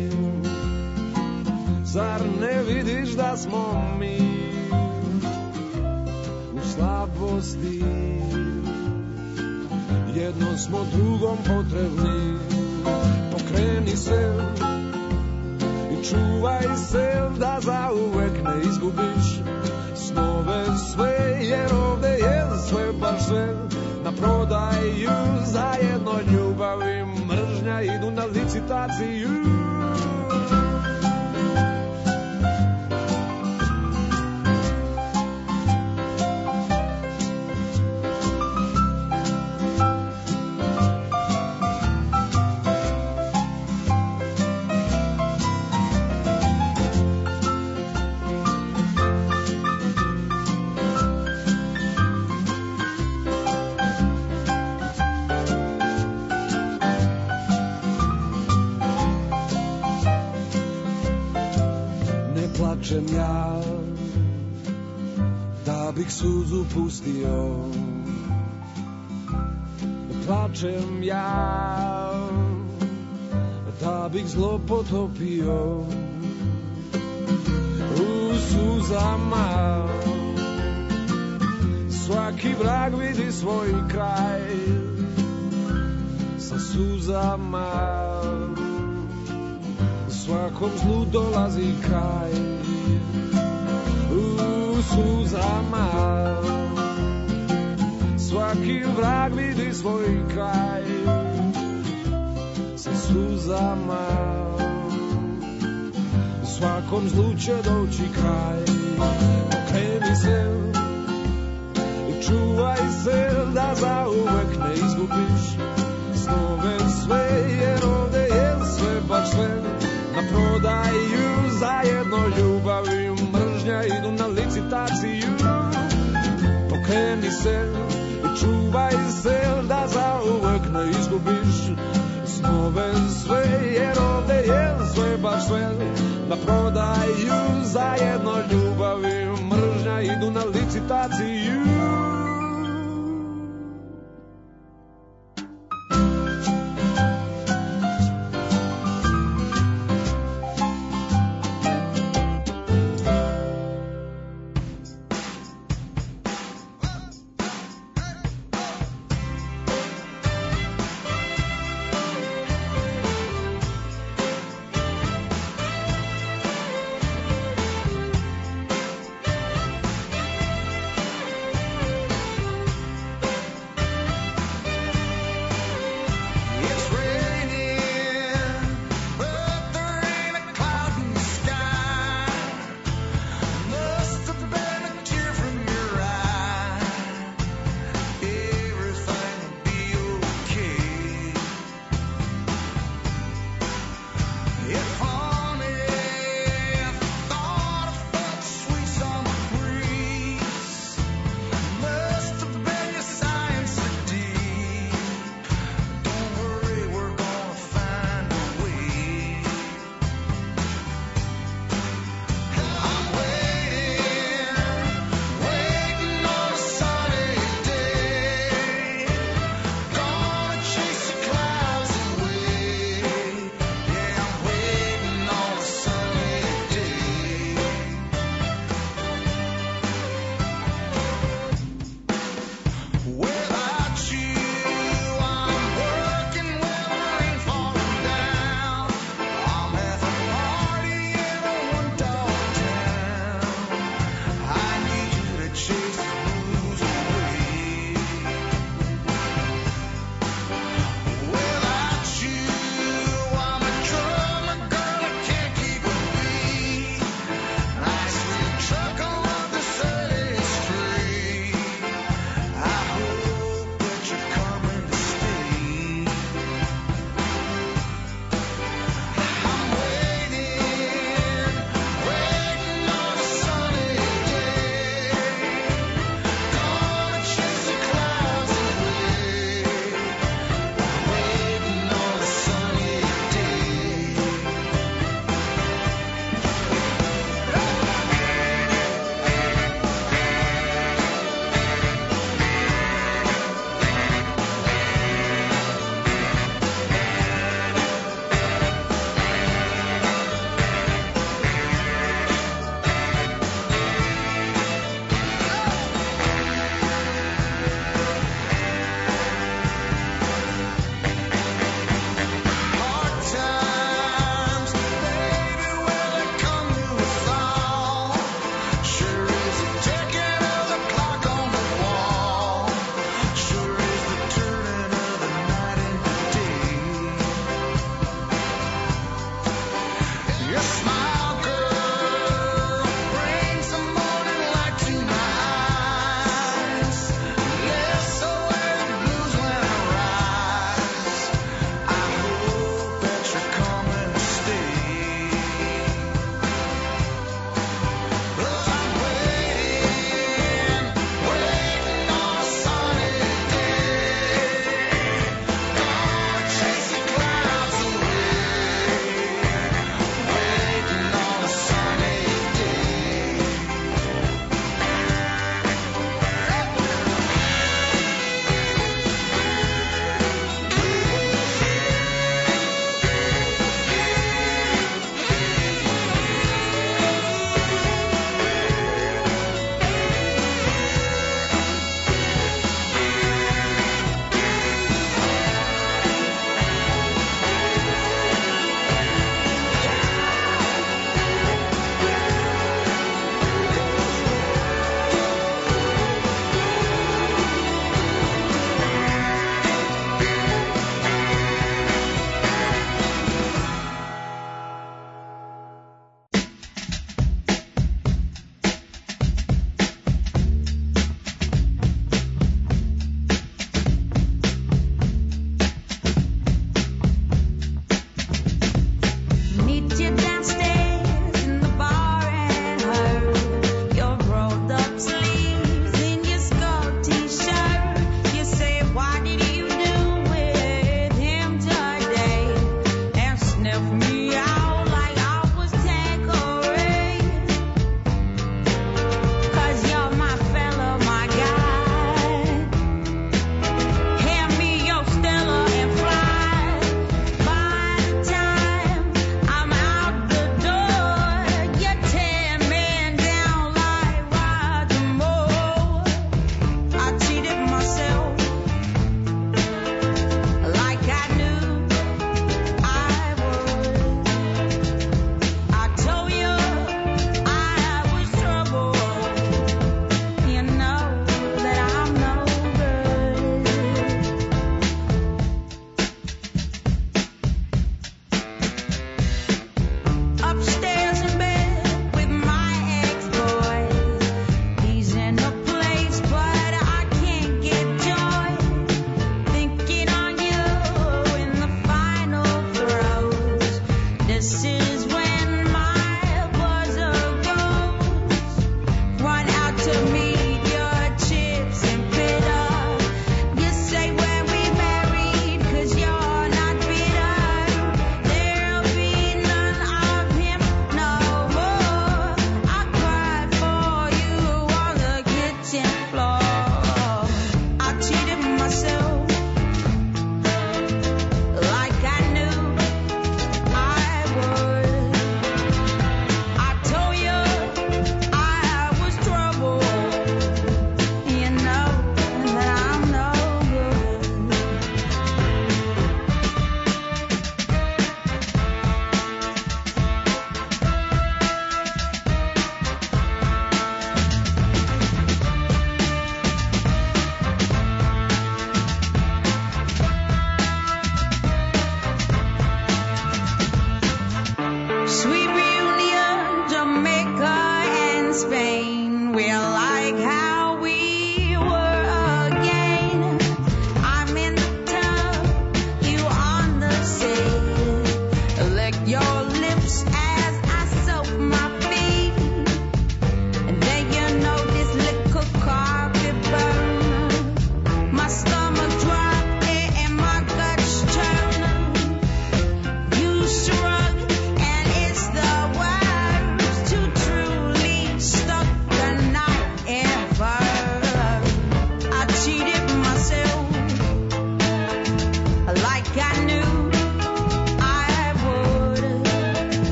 zar ne vidiš da smo mi u slabosti jedno smo drugom potrebni. Pokreni se i čuvaj se da zauvek ne izgubiš snove sve, jer ovde je sve baš sve na prodaju. Zajedno ljubav i mržnja idu na licitaciju. Plačem ja da bih suzu pustio, plačem ja da bih zlo potopio u suzama. Svaki vrag vidi svoj kraj sa suzama. Svakom zlu dolazi kraj u suzama. Svaki vrag vidi svoj kraj sa suzama. Svakom zlu će doći kraj. Pokreni se i čuvaj se da zauvek ne izgubiš snove sve, jer ovde je sve baš sve na prodaju. Zajedno ljubav i mržnja idu na licitaciju. Pokreni se i čuvaj se da zauvek ne izgubiš snove sve, jer ovde je sve baš sve na prodaju. Zajedno ljubav i mržnja idu na licitaciju.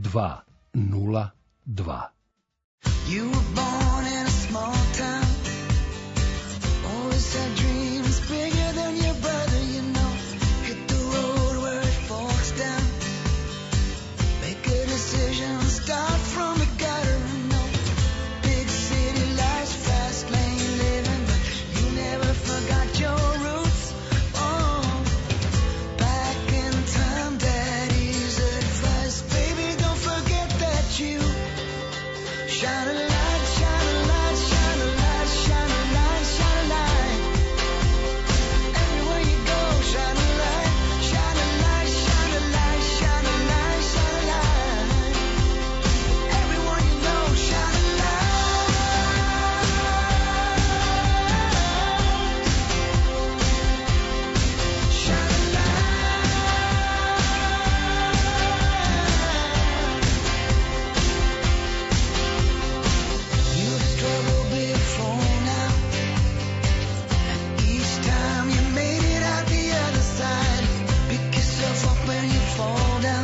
dva nula dva. You were born in a small town. Always had dreams bigger than your brother, you know. Hit the road where it forks down. Make a decision, start from the gutter, no. Big city life, fast lane living, but you never forgot your roots. Oh, back in time, daddy's advice, baby, don't forget that you shine a light, shine a light, shine a light, shine a light, shine a light. Everywhere you go, shine a light, shine a light, shine a light, shine a light, shine a light. Everyone you know, shine a light. Shine a light. You've struggled before now. Each time you made it out the other side. Pick yourself up when you fall down.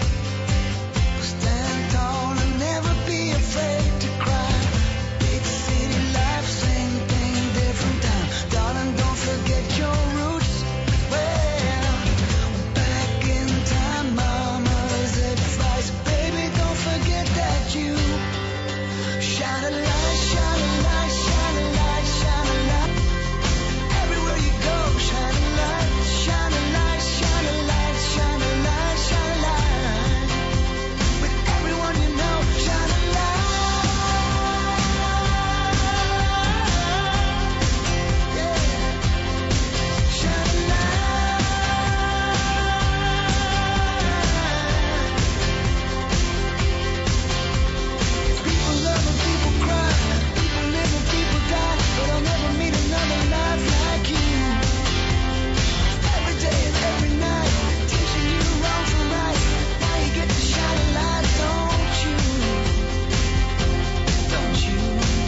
Stand tall and never be afraid to cry. Big city life, same thing, different time. Darling, don't forget your roots. Well, back in time, mama's advice, baby, don't forget that you shine a light, shine a light, shine a light, shine a light. Everywhere you go, shine a light, shine a light, shine a light, shine a light, shine a light. With everyone you know, shine a light. Yeah, shine a light. People love and people cry, people live and people die, but I'll never meet another life like you. Every day and every night, teaching you wrong from right. Now you get to shine a light, don't you? Don't you?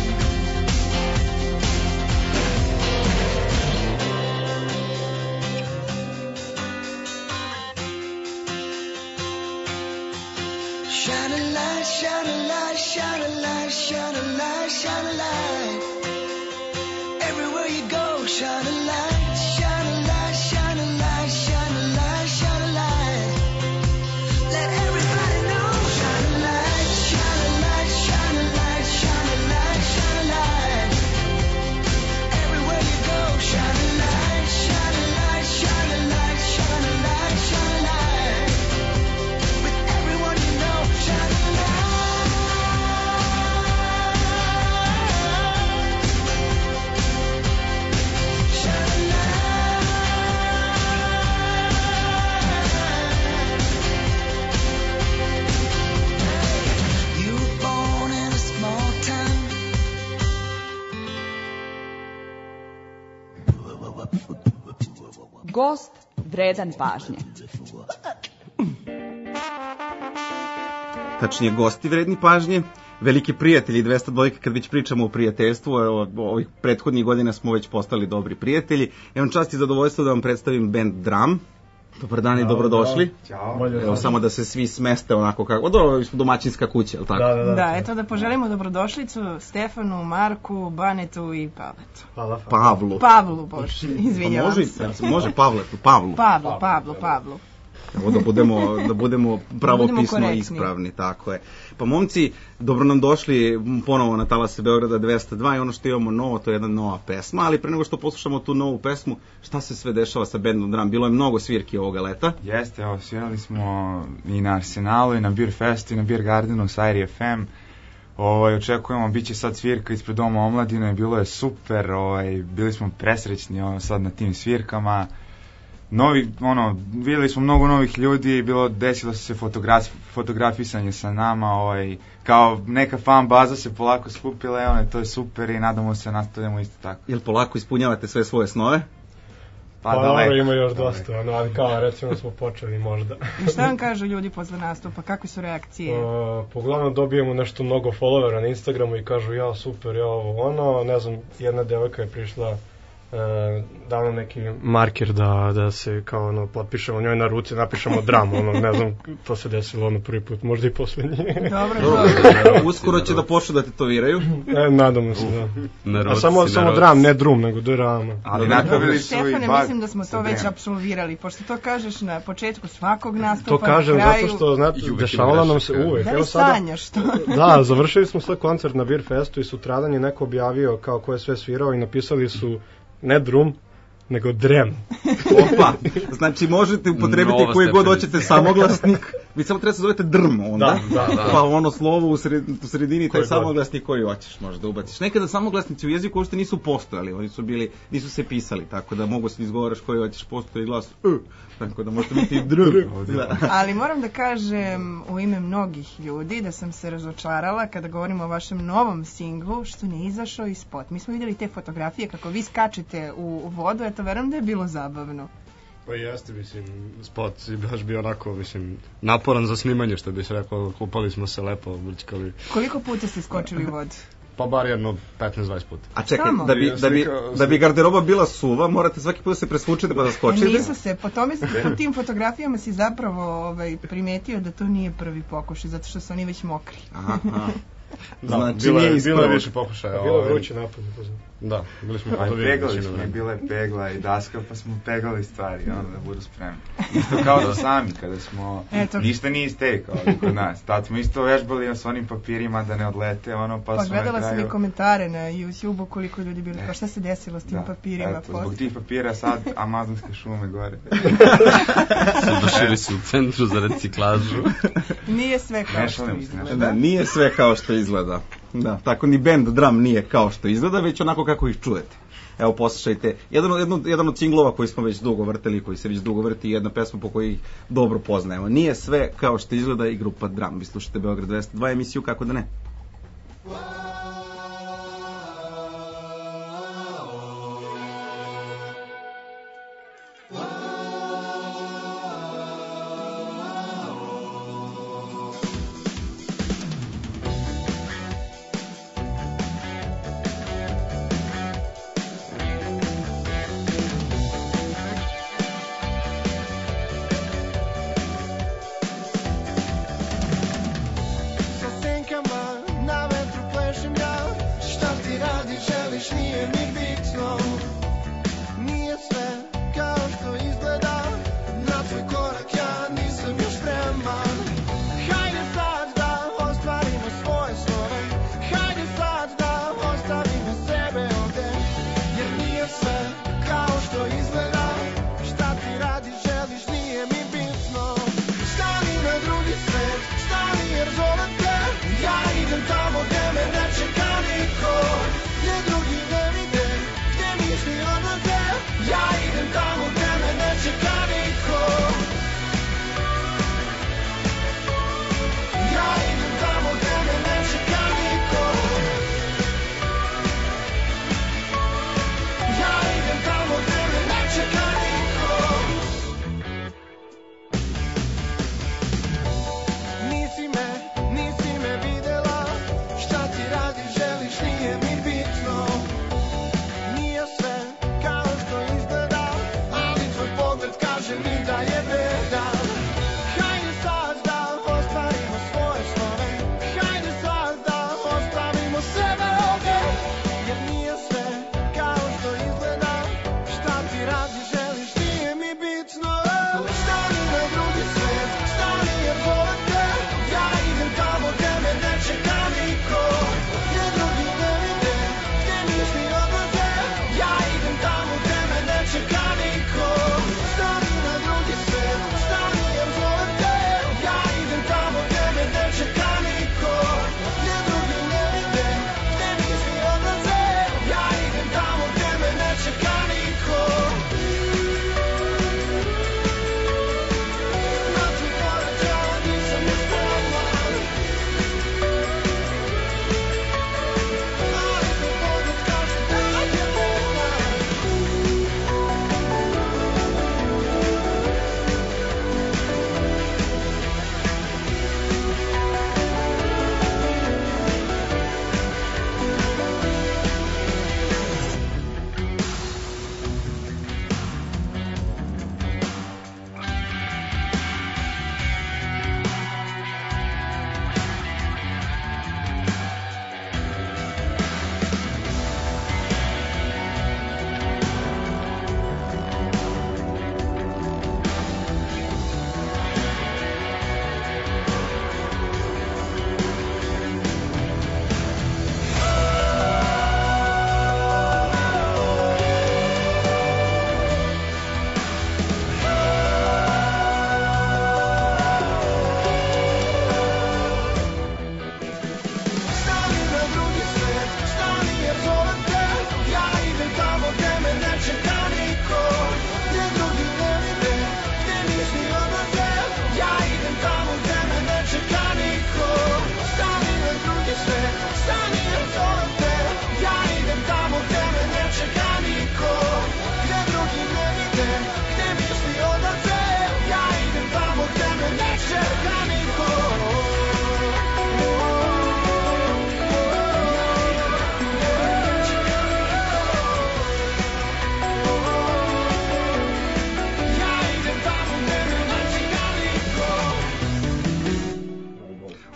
Shine a light, shine a light, shine a light, shine a light, shine a light. Everywhere you go, shine a light, shine a light, shine a light, shine a light, shine a light. Let everybody know, shine a light, shine a light, shine a light, shine a light, shine a light. Everywhere you go, shine a light, shine a light, shine a light, shine a light, shine a light. With everyone you know, shine a light. Shine a light. You were born in a small town. Gost vredan pažnje. Tačnije, gosti vredni pažnje, veliki prijatelji dvesta dva, kad već pričamo o prijateljstvu, evo, ovih prethodnih godina smo već postali dobri prijatelji. Evo čast i zadovoljstvo da vam predstavim band Drum. Dobar dan i dobrodošli. Ćao. Evo samo da se svi smeste onako kako, do, domaćinska kuća, je li tako? Da, da, da. Da, eto da poželimo dobrodošlicu Stefanu, Marku, Banetu i Pavletu. Hvala, hvala. Pavlu. Pavlu, bože, Pa izvinjavam može, se. može Pavletu, Pavlu. Pavlu, Pavlu, Pavlu. Evo da budemo, da budemo pravopisno budemo korektni. ispravni, tako je. Pa momci, dobro nam došli ponovo na talase Beograda dvesta dva i ono što imamo novo, to je jedna nova pesma, ali pre nego što poslušamo tu novu pesmu, šta se sve dešava sa bandom Drum? Bilo je mnogo svirki ovoga leta. Jeste, evo, svirali smo i na Arsenalu, i na Beer Festu, i na Beer Gardenu, sa Airi F M. Ovaj, očekujemo, bit će sad svirka ispred Doma omladine, bilo je super, ovaj, bili smo presrećni ovaj, sad na tim svirkama. Novi, ono, vidjeli smo mnogo novih ljudi, bilo, desilo se fotograf, fotografisanje sa nama, ovaj, kao neka fan baza se polako skupila, evo, to je super i nadamo se nastavljamo isto tako. Jel polako ispunjavate sve svoje snove? Pa, Pa daleko. dobro, ima još dosta, ono, ali kao recimo smo počeli možda. I šta vam kažu ljudi posle nastupa, kakve su reakcije? Uh, poglavnom dobijemo nešto mnogo followera na Instagramu i kažu ja super, ja ovo ono, ne znam, jedna devojka je prišla e, dao nam neki marker da, da se kao ono potpišemo njoj na ruci, napišemo dram, ono, ne znam, to se desilo ono prvi put, možda i posle nje. Dobro, dobro. Uskoro će da počnu da tetoviraju. E, nadamo se, da. Na A ruci, samo, na samo ruci. dram, ne drum, nego drama. Ali napravili su i Stefane, bag mislim da smo sa to već dremom. apsolvirali, pošto to kažeš na početku svakog nastupa, To kažem na kraju... zato što, znate, I uvek dešavalo ima nam se grešaka. uvek. Da Evo li sada, sanjaš to? da, završili smo sad koncert na Beer Festu i sutradan je neko objavio kao ko je sve svirao i napisali su ne drum, nego drem. Opa, znači možete upotrebiti Nova koji god stepenica. hoćete samoglasnik, vi samo treba se zovete drm onda, Da, da, da. pa ono slovo u, sred, u sredini, taj Koji god. samoglasnik koji hoćeš možda ubaciš. Nekada samoglasnici u jeziku uopšte nisu postojali, oni su bili, nisu se pisali, tako da mogu se izgovaraš koji hoćeš, postoji glas U, tako da možete biti i drm. Da. Ali moram da kažem u ime mnogih ljudi da sam se razočarala kada govorimo o vašem novom singlu što ne izašao iz spot. Mi smo vidjeli te fotografije kako vi skačete u vodu, eto verujem da je bilo zabavno. Pa jeste, mislim, spot je baš bio onako, mislim, naporan za snimanje, što bi se rekao, kupali smo se lepo, brčkali, Koliko puta ste skočili u vodu? pa bar jedno petnaest dvadeset puta. A čekaj, Samo? da bi, da, bi, da bi garderoba bila suva, morate svaki put da se presvučete pa da E, skočite. nisu se, po, tome, po tim fotografijama si zapravo ovaj, primetio da to nije prvi pokušaj, zato što su oni već mokri. Aha, aha. Da, Znači bilo, nije je, ispravo. bilo je više pokušaja. Bilo ovaj, vruće napad, to znam. Da, bili smo Pa i to pegali smo, i bila je pegla i daska, pa smo pegali stvari, ono da budu spremni. Isto kao da sami, kada smo, Eto. ništa nije istekao kod nas. Tad smo isto vežbali s onim papirima da ne odlete, ono, pa, Pa smo na gledala sam kraju... i komentare na YouTube-u koliko ljudi bili, pa šta se desilo s tim Da, papirima? eto, zbog tih papira sad amazonske šume gore. Završili su u centru za reciklažu. Nije sve kao Ne što šalim se, ne izgleda. Da, nije sve kao što izgleda. Da, tako ni band drum nije kao što izgleda, već onako kako ih čujete. Evo, poslušajte, jedan, jedan, jedan od singlova koji smo već dugo vrteli, koji se već dugo vrti, i jedna pesma po kojoj ih dobro poznajemo. Nije sve kao što izgleda i grupa Drum. Vi slušate Beograd dvesta dva emisiju, kako da ne? Sa senkama na vetru plešem ja. Šta ti radiš, želiš, nije mi bitno. Nije sve kao što izgleda. Na tvoj korak ja nisam još spreman. Hajde sad da ostvarimo svoje snove. Hajde sad da ostavimo sebe ovde. Jer nije sve kao što izgleda. Šta ti radiš, želiš, nije mi bitno. Stani na drugi svet, stani jer zovem te. Ja idem tamo gde me ne čeka niko. Gdje drugi ne vide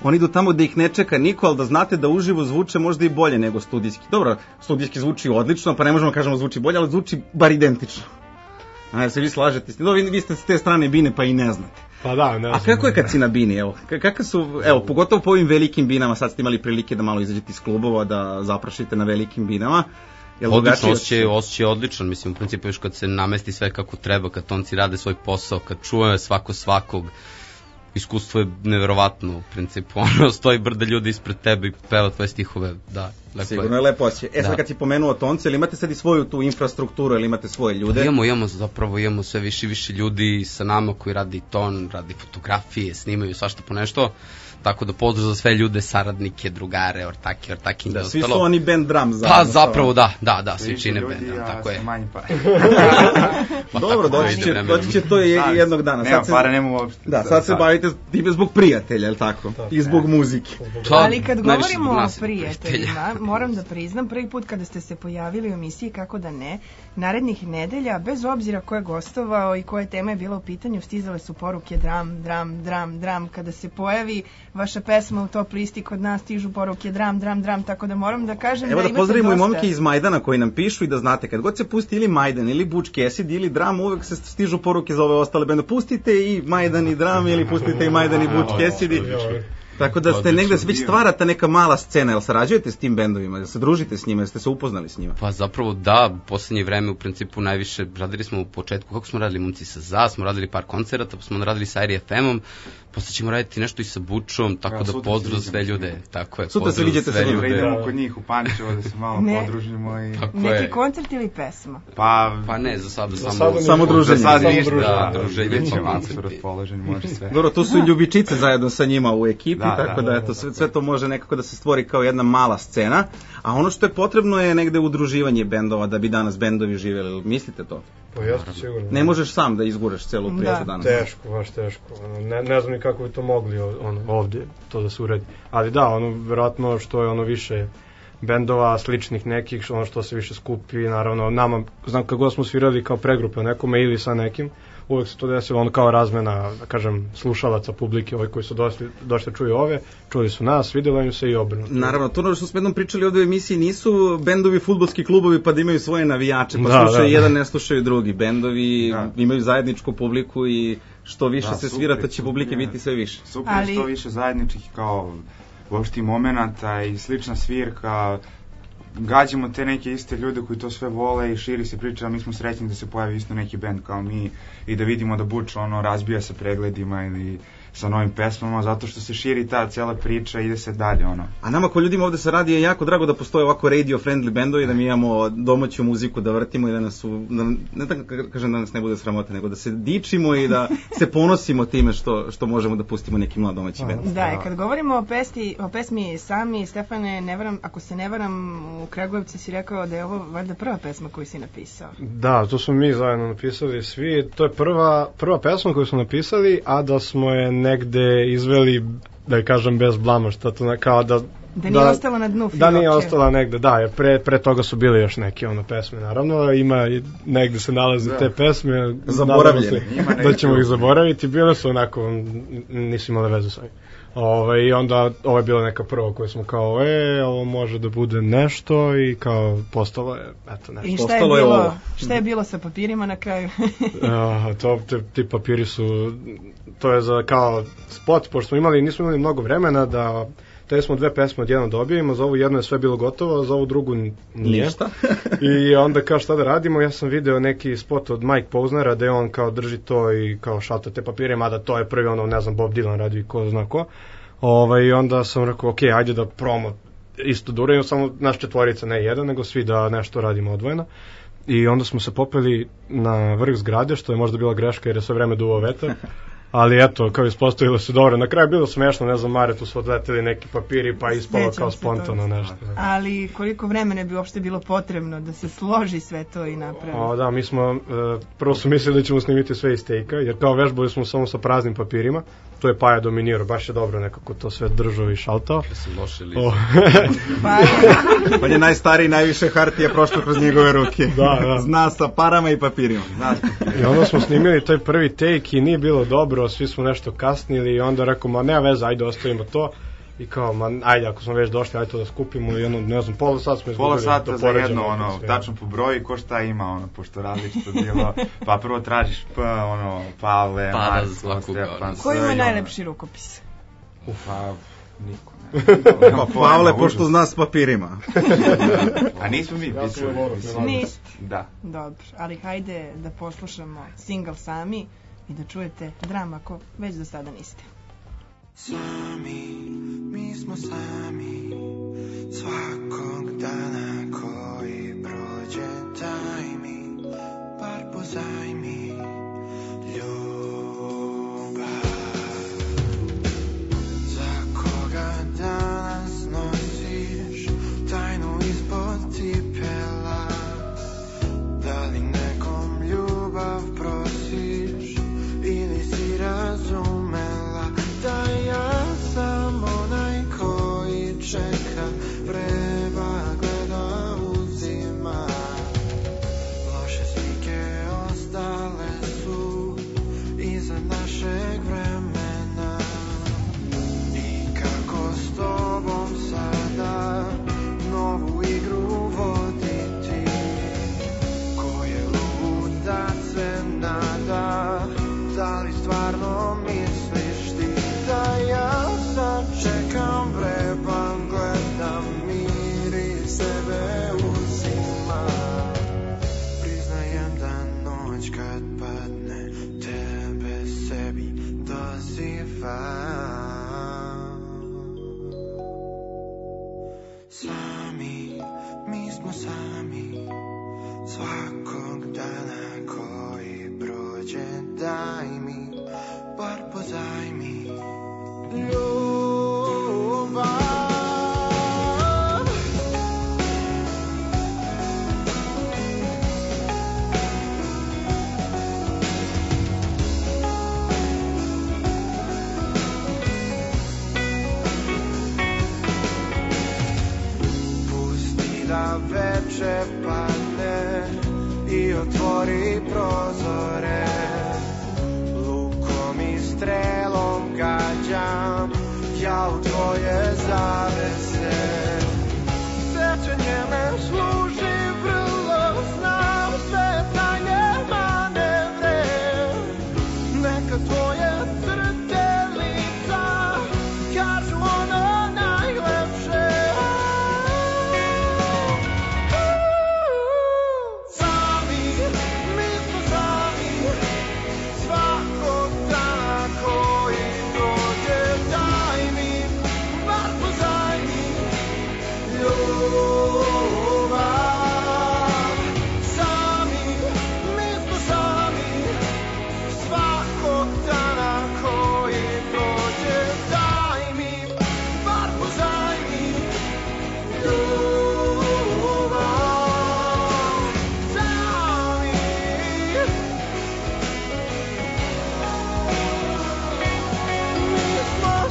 Oni idu tamo da ih ne čeka niko, ali da znate da uživo zvuče možda i bolje nego studijski. Dobro, studijski zvuči odlično, pa ne možemo kažemo zvuči bolje, ali zvuči bar identično. A se vi slažete s tim? Vi, vi ste s te strane bine pa i ne znate. Pa da, ne znam. A kako je kad si na bini, evo? Kako su, evo, pogotovo po ovim velikim binama, sad ste imali prilike da malo izađete iz klubova, da zaprašite na velikim binama. Odlično, osjećaj, osjećaj je odličan, mislim, u principu još kad se namesti sve kako treba, kad tonci rade svoj posao, kad čuje svako svakog, iskustvo je neverovatno, u principu, ono, stoji brda ljudi ispred tebe i peva tvoje stihove, da, lepo sigurno je lepo osjećaj. E sad da. Kad si pomenuo tonce, ili imate sad i svoju tu infrastrukturu, ili imate svoje ljude? Imamo, imamo, zapravo imamo sve više i više ljudi sa nama koji radi ton, radi fotografije, snimaju svašta po nešto. Tako da pozdrav za sve ljude, saradnike, drugare, ortake, ortakinje, da, ostalo. Svi su oni band drum zajedno. Pa zapravo da, da, da, svi čine band drum, tako je. Pa, dobro, doći će, doći će to jednog dana. Nema para, nema uopšte. Da, sad se bavite time zbog prijatelja, je li tako? I zbog muzike. Ali kad govorimo o prijateljima, moram da priznam, prvi put kada ste se pojavili u emisiji Kako da ne, narednih nedelja, bez obzira ko je gostovao i koje tema je bila u pitanju, stizale su poruke dram, dram, dram, dram. Kada se pojavi vaša pesma u top listi, kod nas stižu poruke dram, dram, dram, tako da moram da kažem Evo da, da imate pozdravimo dosta. I momke iz Majdana koji nam pišu i da znate, kad god se pusti ili Majdan, ili Butch Cassidy, ili Dram, uvek se stižu poruke za ove ostale bende. Pustite i Majdan i Dram, ili pustite i Majdan i Butch Cassidy. Tako da ste negde već stvarata neka mala scena, jel sarađujete s tim bendovima, jel se družite s njima, jel ste se upoznali s njima? Pa zapravo da, u poslednje vreme u principu najviše radili smo u početku, kako smo radili Munci sa Za, smo radili par koncerata, pa smo radili sa Air F M-om, posle ćemo raditi nešto i sa Bučom, tako ja, da pozdrav sve ljude, tako je, sutra se vidite sve ljude. Idemo kod njih u Pančevo da se malo ne. podružimo i... Tako neki je. Koncert ili pesma? Pa, pa ne, za sada samo... Samo, samo druženje. Za sada ništa, da, druženje ćemo raspoloženi, može sve. Dobro, tu su i ljubičice zajedno sa njima u ekipi, da, tako da, da eto, sve, sve to može nekako da se stvori kao jedna mala scena, a ono što je potrebno je negde udruživanje bendova da bi danas bendovi živjeli, mislite to? Pa jeste sigurno. Ne možeš sam da izguraš celu priču danas. Teško, baš teško. Ne, ne znam ni kako bi to mogli ono, ovdje to da se uredi. Ali da, ono, vjerojatno što je ono više bendova, sličnih nekih, ono što se više skupi, naravno, nama, znam kako smo svirali kao pregrupe nekome ili sa nekim, uvek se to desilo ono kao razmena, da kažem, slušalaca, publike, ovi koji su došli, došli čuju ove, čuli su nas, vidjelo im se i obrnuto. Naravno, to ono što smo jednom pričali ovdje u emisiji, nisu bendovi fudbalski klubovi pa da imaju svoje navijače, pa da, slušaju da. jedan, ne slušaju drugi. Bendovi da. imaju zajedničku publiku i što više da, se super, svira, to će publike super, biti sve više. Super, ali... što više zajedničkih kao uopšti momenata i slična svirka, gađamo te neke iste ljude koji to sve vole i širi se priča, a mi smo srećni da se pojavi isto neki bend kao mi i da vidimo da Butch ono razbija sa pregledima ili sa novim pesmama, zato što se širi ta cijela priča i ide se dalje ono. A nama ko ljudima ovde se radi je jako drago da postoje ovako radio friendly bendovi, da mi imamo domaću muziku da vrtimo i da nas u, da, ne tako kažem da nas ne bude sramota, nego da se dičimo i da se ponosimo time što, što možemo da pustimo neki mlad domaći bend. Da, kad govorimo o, pesti, o pesmi Sami, Stefane, ne varam, ako se ne varam, u Kragujevcu si rekao da je ovo valjda prva pesma koju si napisao. Da, to smo mi zajedno napisali svi, to je prva, prva pesma koju smo napisali, a da smo je negde izveli, da je kažem bez blama, što to kao da... Da nije da, ostala na dnu Da nije ostala negde, da, jer pre, pre toga su bili još neke ono pesme, naravno, ima i negde se nalaze da. te pesme, zaboravljene, da ćemo ih zaboraviti, bile su onako, nisu imali vezu sa njim. Ove, i onda ovo je bila neka prva koju smo kao, e, ovo može da bude nešto i kao postalo je, eto nešto. I šta je, bilo, je ovo. Šta je bilo sa papirima na kraju? A, to, te, ti papiri su, to je za kao spot, pošto smo imali, nismo imali mnogo vremena da, te smo dve pesme odjedno dobijemo, za ovu jedno je sve bilo gotovo, za ovu drugu nije. Ništa. I onda kao šta da radimo, ja sam video neki spot od Mike Posnera da on kao drži to i kao šalta te papire, mada to je prvi ono, ne znam, Bob Dylan radi i ko zna ko. Ovaj, i onda sam rekao, ok, ajde da promo isto da uradimo, samo naš četvorica, ne jedan, nego svi da nešto radimo odvojeno. I onda smo se popeli na vrh zgrade, što je možda bila greška jer je sve vreme duvao vetar. Ali eto, kao ispostavilo se dobro. Na kraju bilo smešno, ne znam, Maretu su odleteli neki papiri pa ispalo kao spontano nešto. Ali koliko vremena bi uopšte bilo potrebno da se složi sve to i napravi? O, da, mi smo, uh, prvo su mislili da ćemo snimiti sve iz tejka, jer kao vežbali smo samo sa praznim papirima. To je Paja dominirao, baš je dobro nekako to sve držao i šaltao. Ja sam loše lice. On je najstariji, najviše hartija prošlo kroz njegove ruke. Da, da. Zna sa parama i papirima. Zna I onda smo snimili taj prvi take i nije bilo dobro, svi smo nešto kasnili i onda rekao, ma nema veze, ajde ostavimo to. I kao, ma, ajde, ako smo već došli, ajde to da skupimo i ono, ne znam, pola sata smo izgubili. Pola sata da za poređamo jedno, opet ono, sve. tačno po broju ko šta ima, ono, pošto različito bilo. Pa prvo tražiš P, ono, Pavle, Pa, da, Marko, svakoga, Stefan, ono. Ko sve ima i ono. najlepši rukopis? Pa, niko ne. Pa Pavle, pošto zna s papirima. A nismo mi Ja sam pisali. Loros, mislim. Niste. Da. Dobro, ali hajde da poslušamo single sami i da čujete dram ako već do sada niste. Sami, mi smo sami, svakog dana koji prođe, daj mi, bar pozajmi, ljubav. Za koga danas nosiš tajnu ispod cipela, da li nekom ljubav prosiš ili si razumela da ja sam onaj koji čeka, vreba gleda, uzima. Loše slike ostale su iza našeg vremena. I kako s tobom sada novu igru voditi, ko je lud da se nada, da li stvarno misliš ti da ja sad čekam, vrebam, gledam, miri sebe uzima. Priznajem da noć kad padne tebe sebi dozivam. Sami, mi smo sami, svakog dana koji prođe, daj mi, bar pozajmi, ljubav. Pusti da veče padne i otvori prozore, lukom i strelom gađam ja u tvoje zavese. Sećanje me služi vrlo, znam sve tajne manevre, neka tvoje crte lica kažu ono najlepše. Sami, mi smo sami, svakog dana koji prođe, daj mi, bar pozajmi, ljubav. Sami, mi smo sami, svakog dana koji prođe, daj mi, bar pozajmi, ljubav. Sami, mi smo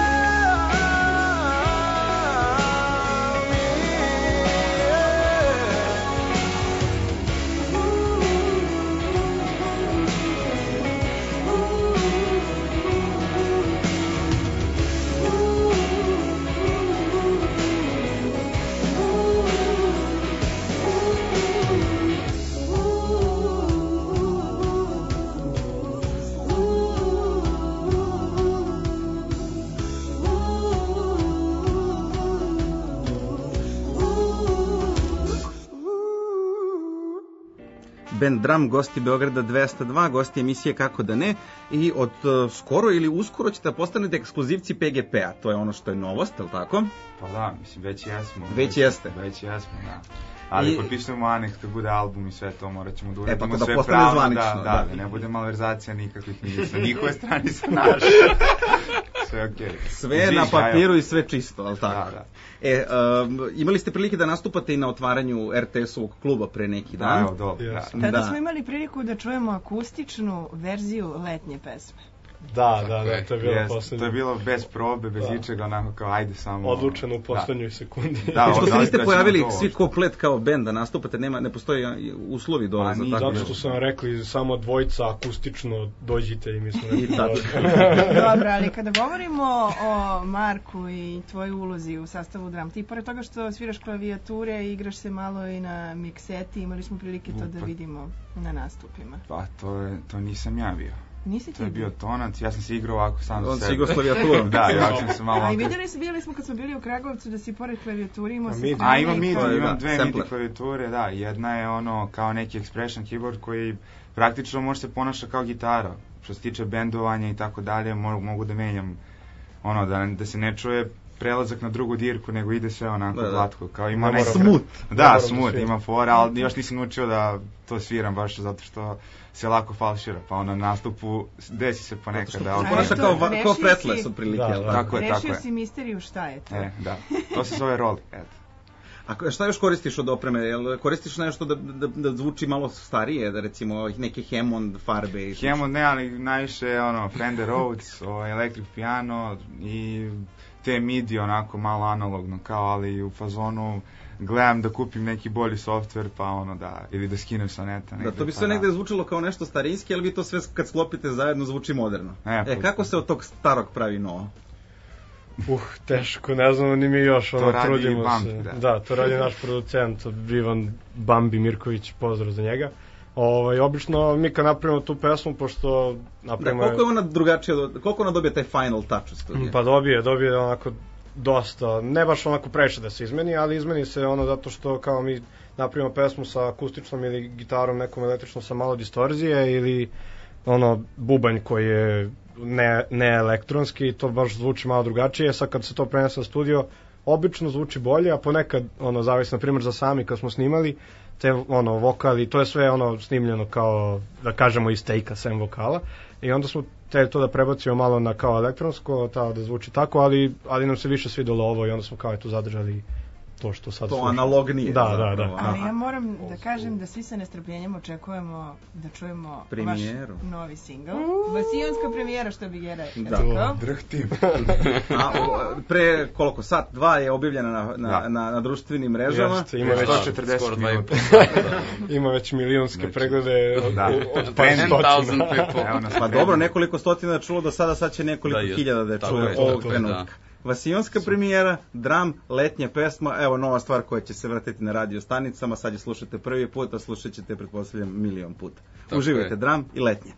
Band Drum, gosti Beograda dvesta dva, gosti emisije Kako da ne, i od uh, skoro ili uskoro ćete da postanete ekskluzivci P G P-a, to je ono što je novost, je li tako? Pa da, mislim, već jesmo. Već jeste. Već jesmo, da. Ali I- potpisujemo aneks kad bude album i sve to, morat ćemo da uradimo pa kada sve postane pravno, zvanično, da, da. da, da ne bude malverzacija nikakvih, ni sa njihove strane, sa naše. Sve okej. Okay. Sve je na papiru i sve čisto, ali tako? Da, da. E, um, imali ste prilike da nastupate i na otvaranju R T S-ovog kluba pre neki Da, dan. evo, dobro, Yes. da. Tada Da. smo imali priliku da čujemo akustičnu verziju letnje pesme. Da, da, da, to je bilo Jest, poslednje. to je bilo bez probe, bez Da. ičega, onako kao ajde samo... Odlučeno u poslednjoj sekundi. Da, I što se da, niste da ćemo pojavili to svi uopšte. komplet kao bend da nastupate, nema, ne postoji uslovi dole Pa za nije, tako Zato nešto. što su nam rekli samo dvojica akustično dođite i mi smo rekli I tako. Dobro, ali kada govorimo o Marku i tvojoj ulozi u sastavu Dram, ti pored toga što sviraš klavijature, igraš se malo i na mikseti, imali smo prilike to da Pa- vidimo na nastupima. Pa to, je, to nisam ja bio. Nisi ti To je bio tonac, ja sam se igrao ovako sam za On se sebe. igrao s klavijaturom. Da, ja sam se malo... A i ovako- vidjeli smo, vidjeli smo kad smo bili u Kragujevcu da si pored klavijature imao A sa midi. strane A imam i midi, kao- imam Da, dve sampler. midi klavijature, da, jedna je ono kao neki expression keyboard koji praktično može se ponaša kao gitara, što se tiče bendovanja i tako dalje, mogu, mogu da menjam, ono, da, da se ne čuje prelazak na drugu dirku, nego ide sve onako Da, da. glatko, kao ima Ne onaj moram- Smooth. Ne Da, moram da smooth, sviram. ima fora, ali još nisam naučio da to sviram baš zato što se lako falšira, pa ono na nastupu desi se ponekad da... A Ponaša eto, kao, va- rešio kao si- fretless otprilike. Da, jel da. Tako je, tako Rešio je. si misteriju šta je to. E, da, to se zove roli, eto. A šta još koristiš od opreme? Jel koristiš nešto da, da, da zvuči malo starije, da recimo neke Hammond farbe? I Hammond ne, ali najviše ono, Fender Rhodes, ovaj, electric piano i te midi onako malo analogno kao, ali u fazonu gledam da kupim neki bolji softver pa ono da, ili da skinem sa neta. Da, negde, to bi pa sve da. negde zvučilo kao nešto starinski, ali vi to sve kad sklopite zajedno zvuči moderno. E, E, pa- kako se od tog starog pravi novo? Uh, teško, ne znamo ni mi još, To ono, radi trudimo Bambi, se. da. Da, to radi naš producent, Ivan Bambi Mirković, pozdrav za njega. Ovaj, obično mi kad napravimo tu pesmu, pošto Da, napravimo... koliko je ona drugačija, od- koliko ona dobije taj final touch u studiju? Pa dobije, dobije onako dosta, ne baš onako previše da se izmeni, ali izmeni se ono zato što kao mi napravimo pesmu sa akustičnom ili gitarom nekom električnom sa malo distorzije ili ono bubanj koji je ne, ne elektronski, to baš zvuči malo drugačije. Sad kad se to prenese na studio, obično zvuči bolje, a ponekad ono zavisi na primjer za sami kad smo snimali te ono vokali, to je sve ono snimljeno kao da kažemo iz take-a sem vokala i onda smo te to da prebacimo malo na kao elektronsko, ta da zvuči tako, ali ali nam se više svidelo ovo i onda smo kao eto zadržali to što sad To slušamo. analognije. Da, da, zapravo, da. aha. Ali ja moram da kažem da svi sa nestrpljenjem očekujemo da čujemo Premijeru. vaš novi singl. Vasijonska premijera, što bi Gera Da. rekao. Drhtim. A o, pre koliko sat, dva je objavljena na, na, Da. na, na društvenim mrežama. Jeste, ima već sto četrdeset skoro dva i minuta. ima već milionske Znači, preglede od, da. od par ten thousand stotina. people. Evo nas Pa spremni. dobro, nekoliko stotina je čulo do sada, sad će nekoliko Da, jest. hiljada da je Tako čulo je, ovog tako je, trenutka. da. Vasijonska premijera, Dram, letnja pesma, evo nova stvar koja će se vrteti na radio stanicama, sad je slušate prvi put, a slušat ćete, pretpostavljam, milion puta. Tako Uživajte, je. Dram i letnje.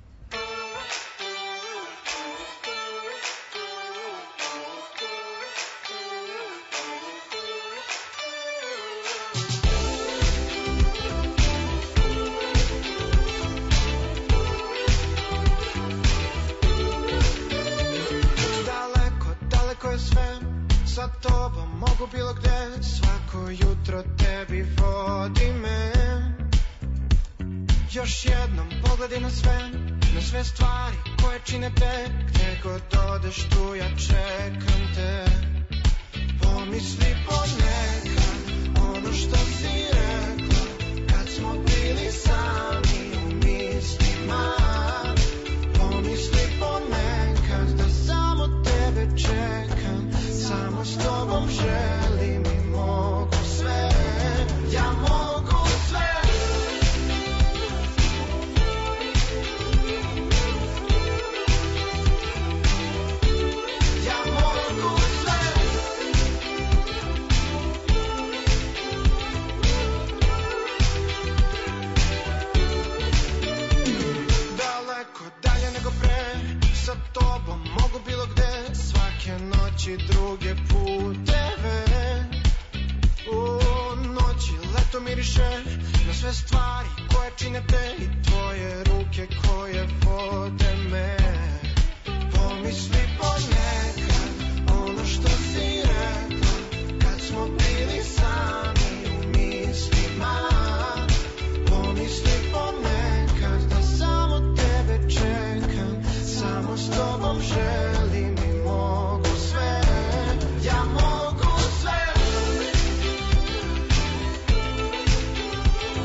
Daleko, daleko je sve, sa tobom mogu bilo gde, svako jutro tebi vodi me. Još jednom pogledi na sve, na sve stvari koje čine te, gde god odeš tu ja čekam te. Pomisli ponekad ono što si rekla, kad smo bili sami u mislima. Pomisli ponekad da samo tebe čekam, samo s tobom želim i mogu sve, ja mogu sve. Ja mogu sve. Daleko dalje nego pre, sa tobom mogu bilo gde, svake noći druge puteve. U noći leto miriše na sve stvari koje čine te i tvoje ruke koje vode me. Pomisli ponekad ono što si rekla, kad smo bili sami u mislima. Pomisli ponekad da samo tebe čekam, samo s tobom želim i mogu sve, ja mogu sve.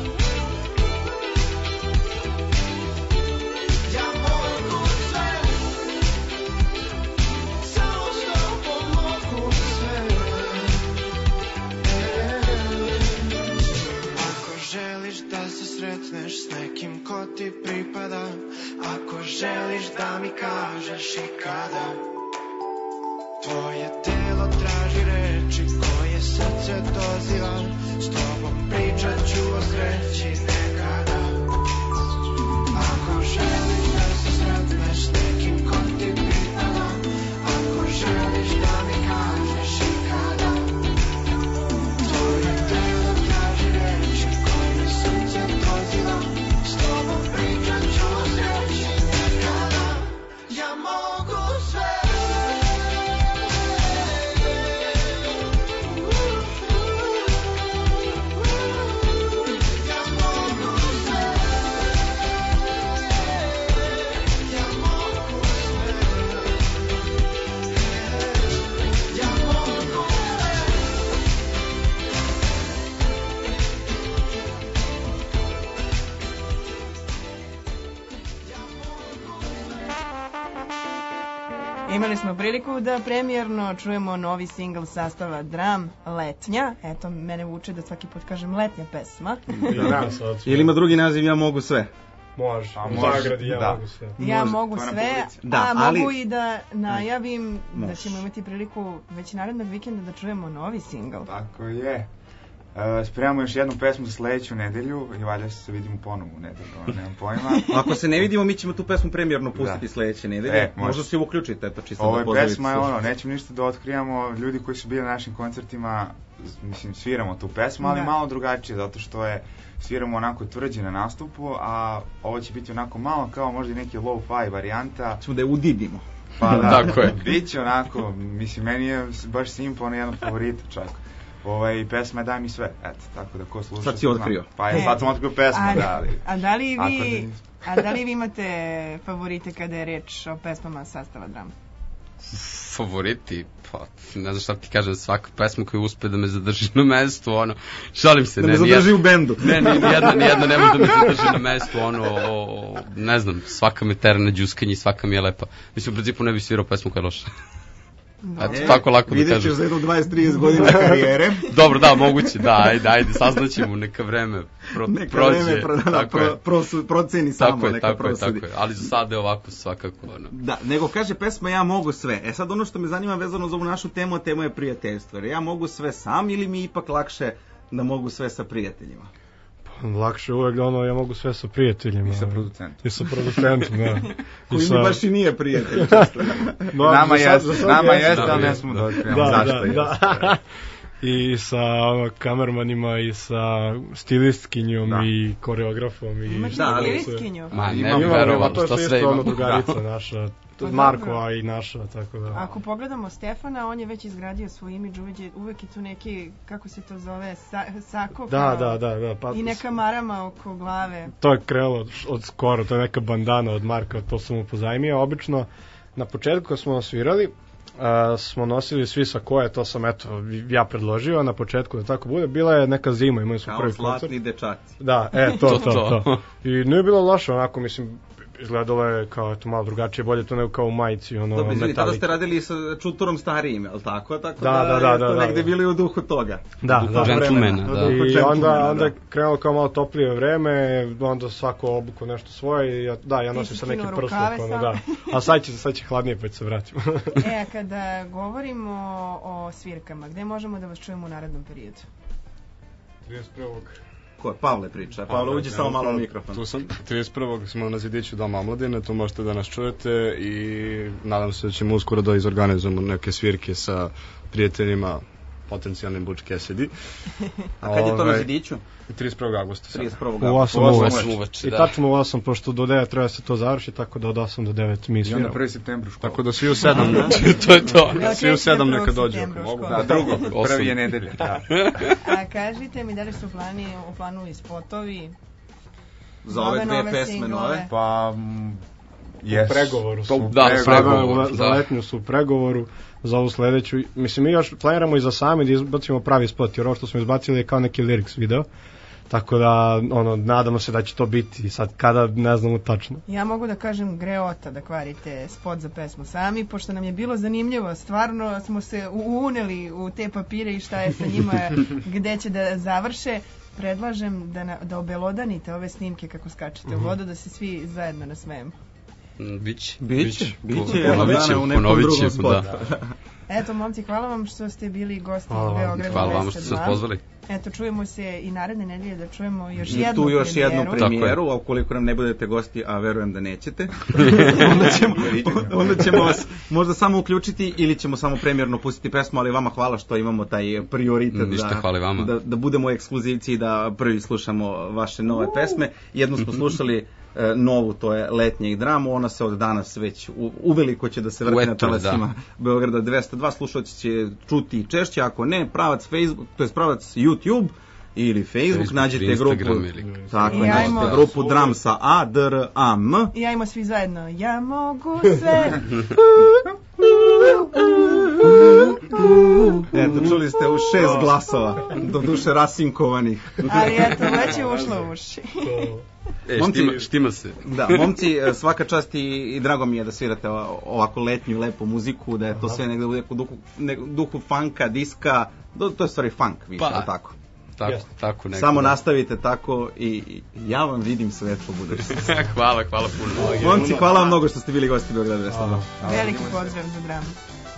Ja mogu sve. želiš da mi kažeš i kada. Tvoje telo traži reči koje srce doziva. S tobom pričat ću o sreći nekada. Ako želiš da se sretneš s nekim ko ti pitala, ako želiš da mi kažeš i kada. Tvoje telo traži reči koje srce doziva. S tobom pričat ću o sreći nekada. Ja mogu sve. Imali smo priliku da premijerno čujemo novi singl sastava Dram, Letnja. Eto, mene vuče da svaki put kažem letnja pesma. Ili ima drugi naziv Ja mogu sve? Može, A u može, zagradi Ja da. mogu sve. Ja Može, mogu to je na sve, publici. Da, a ali- mogu i da najavim da Može. ćemo imati priliku već narednog vikenda da čujemo novi singl. Tako je. E, spremamo još jednu pesmu za sledeću nedelju i valjda se vidimo ponovo u nedelju, ono, nemam pojma. Ako se ne vidimo, mi ćemo tu pesmu premijerno pustiti Da. sledeće nedelje. E, može. Možda se uključite, eto čisto Ovo da je pozdravite pesma, je slušalce. ono, nećemo ništa da otkrijamo, ljudi koji su bili na našim koncertima, z- mislim, sviramo tu pesmu, ali Da. malo drugačije, zato što je, sviramo onako tvrđe na nastupu, a ovo će biti onako malo kao možda i neki low-fi varijanta. Ćemo da je udibimo. Pa da, Tako je. Biće onako, mislim, meni je s- baš simpa, ono jedan od favorita čak. Ovaj, pesma je Daj mi sve, eto, tako da ko sluša... Sad si zna. otkrio. Pa je, E, sad sam otkrio pesmu, a, da, ali... A da li Ako vi, ne- a da li vi imate favorite kada je reč o pesmama sastava Dram? Favoriti, pa ne znam šta ti kažem, svaka pesma koja uspe da me zadrži na mestu, ono, šalim se, Da ne, me nijedna- zadrži u bendu. Ne, ni jedna, ni jedna ne može da me zadrži na mestu, ono, o, o, ne znam, svaka me tera na džuskanje i svaka mi je lepa. Mislim, u principu ne bi svirao pesmu koja je loša. Eto, E, tako lako da Vidjet kažem. ćeš za jedno dvadeset do trideset godina karijere. Dobro, da, moguće, da, ajde, ajde, saznaćemo, neka vreme pro, Neka prođe. vreme pro, da, tako je, pro, prosu, proceni samo, tako je, neka tako je, prosudi. tako je, ali za sada je ovako svakako, ono. Da, nego kaže pesma Ja mogu sve. E sad ono što me zanima vezano za ovu našu temu, a tema je prijateljstvo. Jer ja mogu sve sam ili mi je ipak lakše da mogu sve sa prijateljima? Lakše uvek da ono, ja mogu sve sa prijateljima. I sa producentom. I sa producentom, da. Koji I sa- mi baš i nije prijatelj. No, Nama za sad- jeste, za sad nama jeste. jeste, ali Da, ne smo da otkrijemo Da, zašto da, je. da. I sa ono, kamermanima i sa stilistkinjom Da. i koreografom i Imate Da, ali- stilistkinju? Ma, ne Imamo, bi Imamo, verovao to je šta isto sve ono imamo. drugarica naša, Pa Markova i naša, tako da. Ako pogledamo Stefana, on je već izgradio svoj imidž, uvek je, uvek je tu neki, kako se to zove, sa, sako Da, kao, da, da, da, pa i neka marama oko glave. to je krenulo od, od skoro, to je neka bandana od Marka, to sam mu pozajmio. Obično, na početku kad smo svirali, a, smo nosili svi sakoje, to sam eto ja predložio, a na početku da tako bude, bila je neka zima, imali smo Kao prvi koncert. zlatni dečaci. Da, e, to, To, to, to. to. I nije bilo loše, onako, mislim, izgledalo je kao, eto, malo drugačije, bolje to nego kao u majici, ono, Dobro, izvini, tada metalik. ste radili sa čuturom starijim, je li tako? Tako Da, da, da, je da, to da, negde da. bili u duhu toga. Da, U duhu da. Džentlmena, vremena, da. u duhu I džentlmena, onda, onda da. je krenulo kao malo toplije vreme, onda svako obuko nešto svoje i ja, da, ja Ti nosim si sa nekim skinuo prsluk, rukave ono, sam. da. A sad će, sad će hladnije, pa ću se vratimo. E, a kada govorimo o svirkama, gde možemo da vas čujemo u narednom periodu? trideset prvog Ko je? Pavle priča. Pavle, uđi samo malo u mikrofon. Tu sam, trideset prvog smo na zidiću Doma omladine, tu možete da nas čujete i nadam se da ćemo uskoro da izorganizujemo neke svirke sa prijateljima, potencijalnim Butch Cassidy. A kad je to na Ovaj, zidiću? trideset prvog avgusta. sad. trideset prvog U osam U osam uveče. osam uveče, I da. tačno u osam, pošto do devet treba se to završi, tako da od osam do devet mi I onda sviramo. prvi september u školu. Tako da svi u sedam, To je to. svi u sedam neka prvog dođu septembra ako u mogu. školu. Da, drugo, Osam. prvi je nedelje. Da. A kažite mi da li su u, plani, u planu i spotovi? Za ove Nove, dve nove pesme singlove. nove. Pa, mm, jes. U pregovoru su. To- Da, pregovor. pregovor. Pregovor, za da. letnju su u pregovoru, za ovu sledeću. Mislim, mi još planiramo i za sami da izbacimo pravi spot, jer ovo što smo izbacili je kao neki lyrics video. Tako da, ono, nadamo se da će to biti. Sad, kada, ne znamo tačno. Ja mogu da kažem greota da kvarite spot za pesmu sami, pošto nam je bilo zanimljivo, stvarno smo se u- uneli u te papire i šta je sa njima, gde će da završe. Predlažem da, na, da obelodanite ove snimke kako skačete u vodu, da se svi zajedno nasmejemo. Biće. Biće, biće. Ponovit ćemo, ponovit ćemo, da. Eto, momci, hvala vam što ste bili gosti Hvala u vam. Beogradu Hvala vam dvesta što ste dva. nas pozvali. Eto, čujemo se i naredne nedelje da čujemo još I jednu tu još premijeru. jednu premijeru, a ukoliko nam ne budete gosti, a verujem da nećete, onda, ćemo, onda ćemo vas možda samo uključiti ili ćemo samo premijerno pustiti pesmu, ali vama hvala što imamo taj prioritet Ništa, da, hvala vama. da, da budemo ekskluzivci i da prvi slušamo vaše nove pesme. Jednu smo slušali e, novu, to je Letnjeg dramu, ona se od danas već u, uveliko će da se vrti U na etru, talasima Beograda dvesta dva, slušalci će čuti i češće, ako ne, pravac Facebook, to je pravac YouTube ili Facebook, Facebook, nađete Instagram grupu, ili- tako, I nađete ajmo- grupu Dram sa A, D, R, A, M. I ajmo svi zajedno. Ja mogu sve. Eto, čuli ste u šest glasova, do duše rasinkovanih. Ali eto, već je ušlo u uši. E, Momci- štima, štima se. Da, momci, svaka čast i, i drago mi je da svirate o- ovako letnju, lepu muziku, da je to sve negde u neku duhu, ne, duhu funka, diska, do, to je stvari funk više, Pa, ali tako. Tako, Jeste. tako neko. Samo nastavite tako i, i ja vam vidim svetlo budućnosti. hvala, hvala puno. Momci, hvala vam mnogo što ste bili gosti Beograda dvesta dva. Veliki pozdrav za Dramu.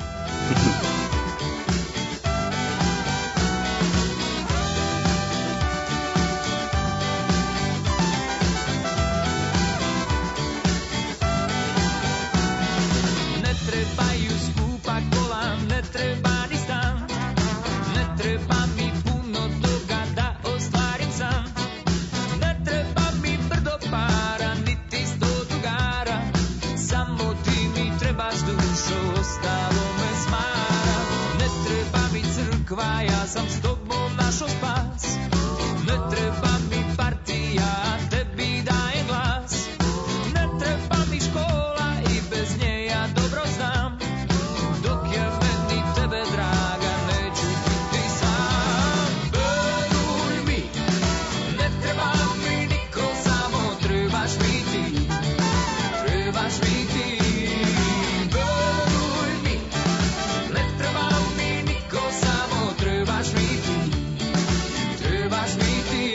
Ne trebaju skupa kola, ne treba ni stan. Ne treba mi puno toga da ostvarim sam. Ne treba mi brdo para, niti sto drugara. Samo ti mi trebaš dušo, ostalo me smara. Ne treba mi crkva, ja sam s tobom našo spas. Ne treba mi partija, tebi daje glas. Ne treba mi škola i bez nje ja dobro znam. Dok je meni tebe draga, neću biti sam. Veruj mi, ne treba mi niko, samo trebaš mi ti. Trebaš mi ti. Veruj mi, ne treba mi niko, samo trebaš mi ti. Trebaš mi ti.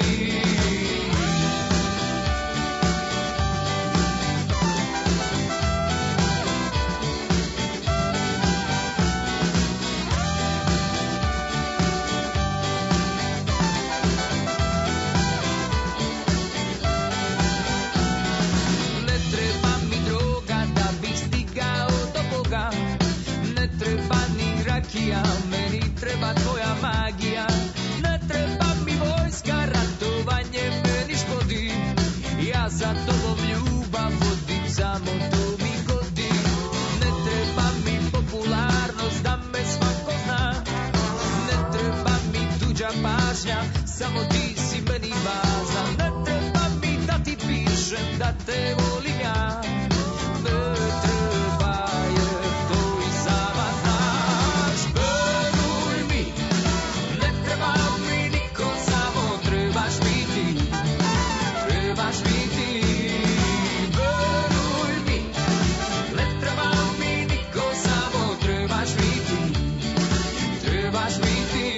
Ne treba mi droga da bih stigao do Boga. Ne treba ni rakija, meni treba tvoja magija. Ne treba mi vojska, ratovanje meni škodi. Ja za tobom ljubav vodim, samo to mi godi. Ne treba mi popularnost, da me svako zna. Ne treba mi tuđa pažnja, samo ti si meni važna. Ne treba mi da ti pišem da te volim ja. Ne treba, jer to i sama znaš. Veruj mi, ne treba mi niko, samo trebaš mi ti. Trebaš mi ti. Veruj mi, ne treba mi niko, samo trebaš mi ti. Trebaš mi ti.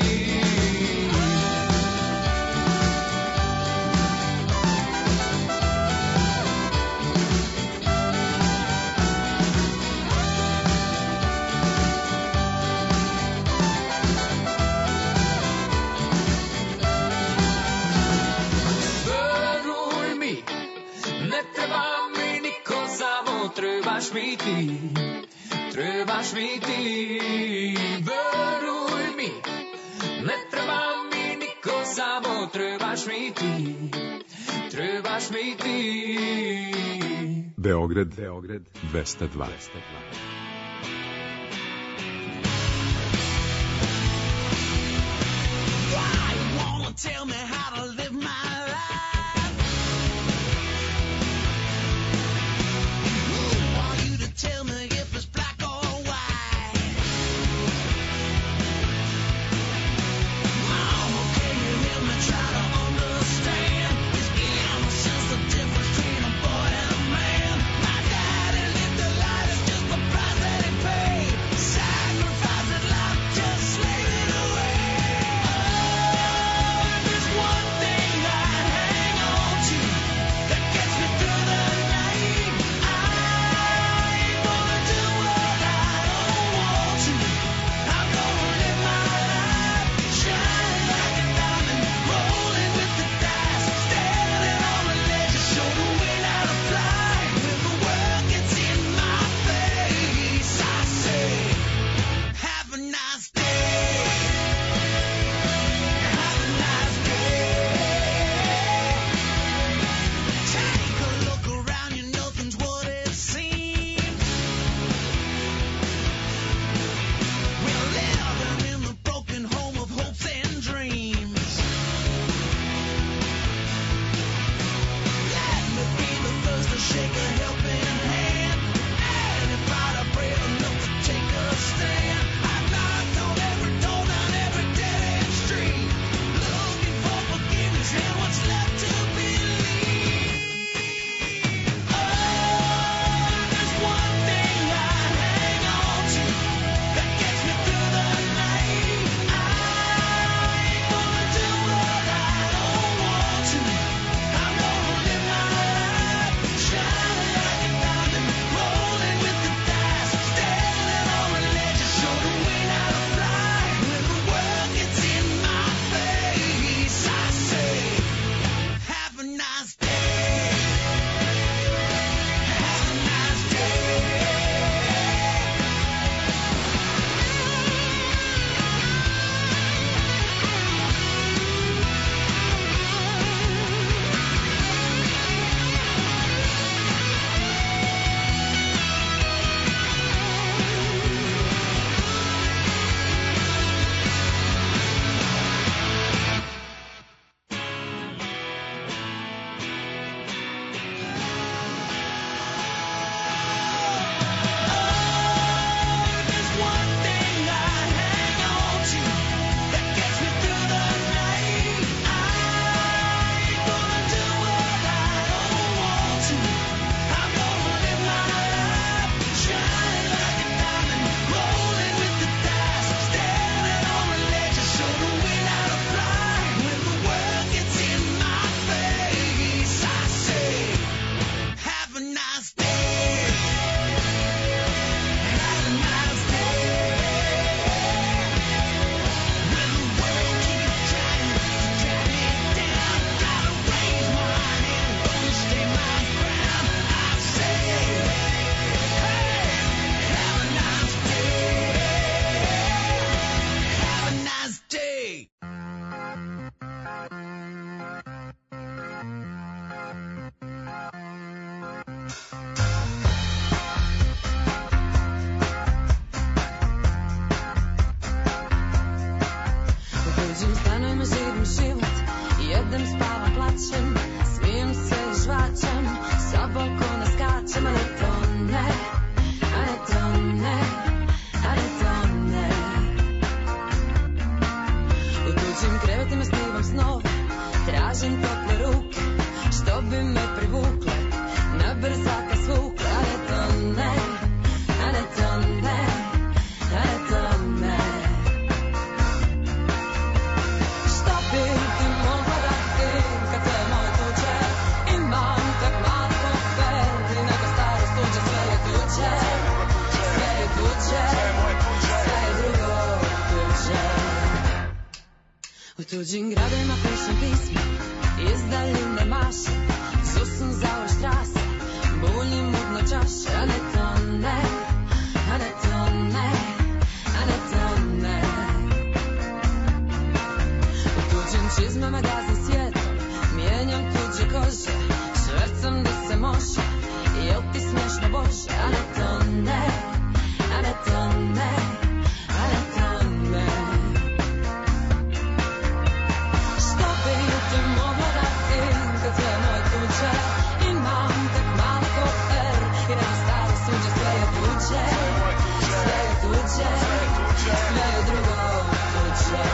Veruj mi, ne treba mi niko, samo trebaš mi ti. Trebaš mi ti. Veruj mi, ne treba mi niko, samo trebaš mi ti. Trebaš mi ti. Beograd, Beograd, dvesta dva. Tell me how to live my life. Who are you to tell me if it's black or white? Mama, can you hear me try to understand? Is innocence the difference between a boy and a man? My daddy lived a life, it's just the price that he paid. Sacrificed his life, just slave it away. Oh, this spavam, plačem, smijem se i žvačem, sa balkona skačem, a ne to ne, a ne to ne, a ne to ne. U tuđim krevetima snivam snove, tražim tople ruke, što bi me privukle, na brzaka svukle, a ne to ne, a ne to ne, a ne to ne. Što bi ti mogla dati kad sve moje tuđe, imam tak mali kofer i neka staro suđe, sve je tuđe, sve je tuđe, sve je drugo tuđe. U tuđim gradovima pišem pisma, iz daljine mašem, Susan Zauer Strasse, buljim mutno čaše, a ne to ne, a ne to ne, a ne to ne. U tuđim čizmama gazim svijetom, mijenjam tuđe kože, švercam gde se može, jel ti smiješno Bože, a ne to ne, a ne to ne, a ne to ne. Što bi ti mogla dati kad sve moje tuđe, imam tak mali kofer i neko staro suđe, sve je tuđe, sve je tuđe, sve je drugo tuđe.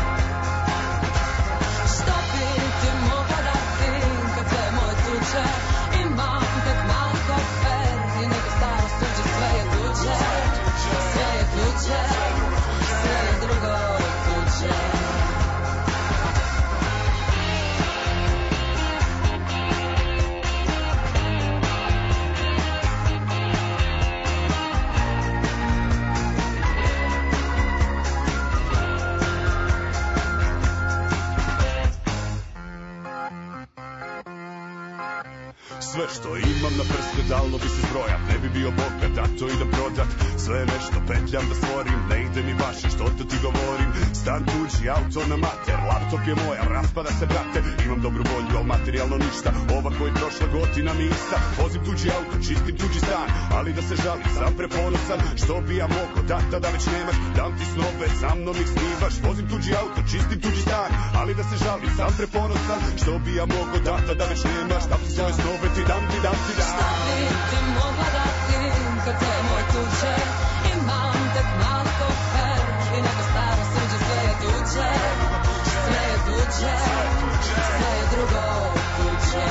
Što bi ti mogla dati kad sve moje tuđe, imam tak mali kofer i neko staro suđe, sve je tuđe, sve je tuđe, sve je drugo tuđe. Sve što imam na prste davno bi se zbrojat, ne bi bio bogat, da to idem prodat. Sve nešto petljam da stvorim, ne ide mi baš što to ti govorim. Stan tuđi, auto na mater, laptop je moja, raspada se brate. Imam dobru volju, al materijalno ništa, ova koji prošla godina mi ista. Vozim tuđi auto, čistim tuđi stan, ali da se žalim, sam preponosan. Što bi ja mogo, data da već nemaš, dam ti snove, sa mnom ih snivaš. Vozim tuđi auto, čistim tuđi stan, ali da se žalim, sam preponosan. Što bi ja mogo, data da već nemaš, dam ti svoje snove, ti dam ti dam ti dam. Šta bi ti mogla dati kad sve moje tuđe, imam tak mali kofer i neko staro suđe, sve je tuđe, sve je tuđe, sve je drugo tuđe.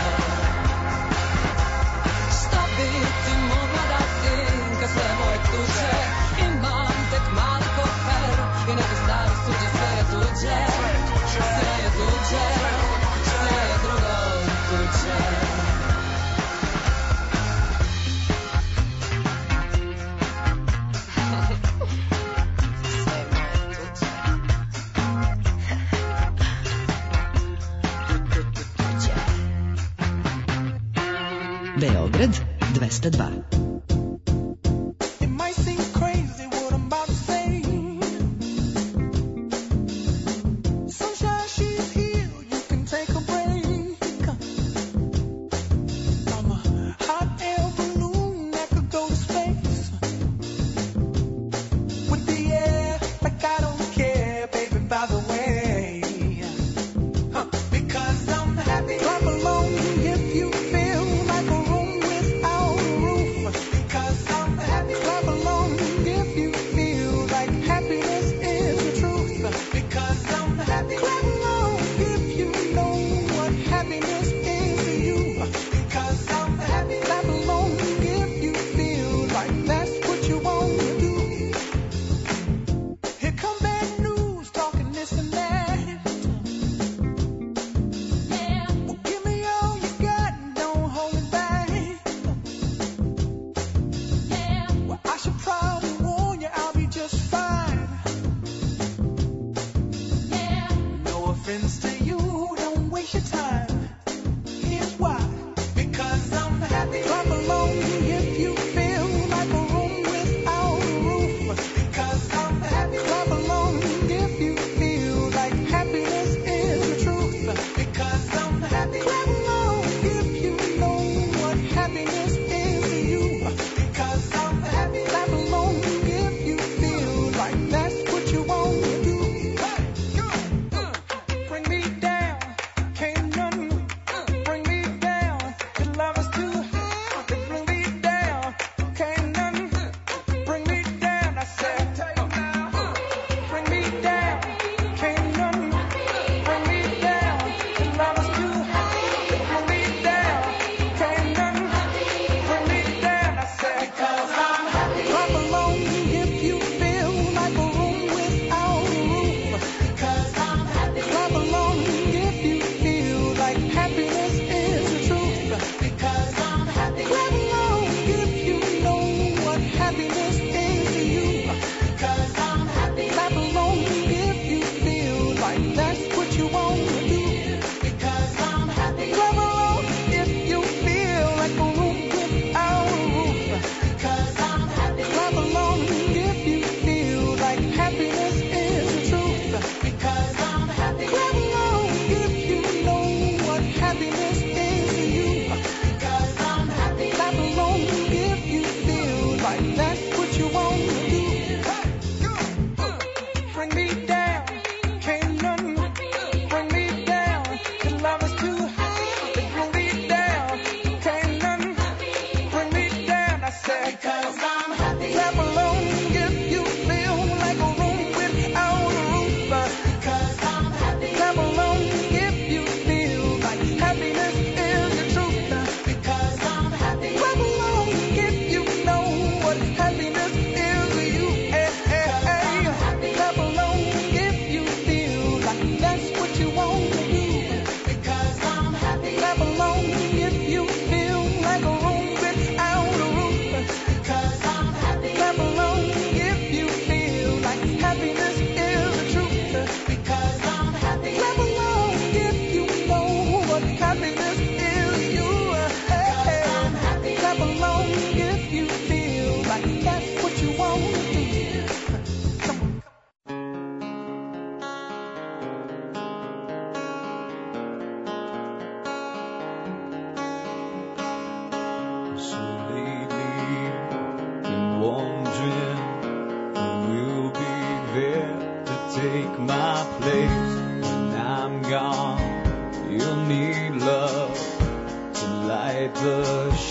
Šta bi ti mogla dati kad sve moje tuđe, imam tak mali kofer i neko staro suđe, sve je tuđe, sve je tuđe, sve je drugo tuđe. Beograd dvesta dva. Clap along if you feel like a room without a roof.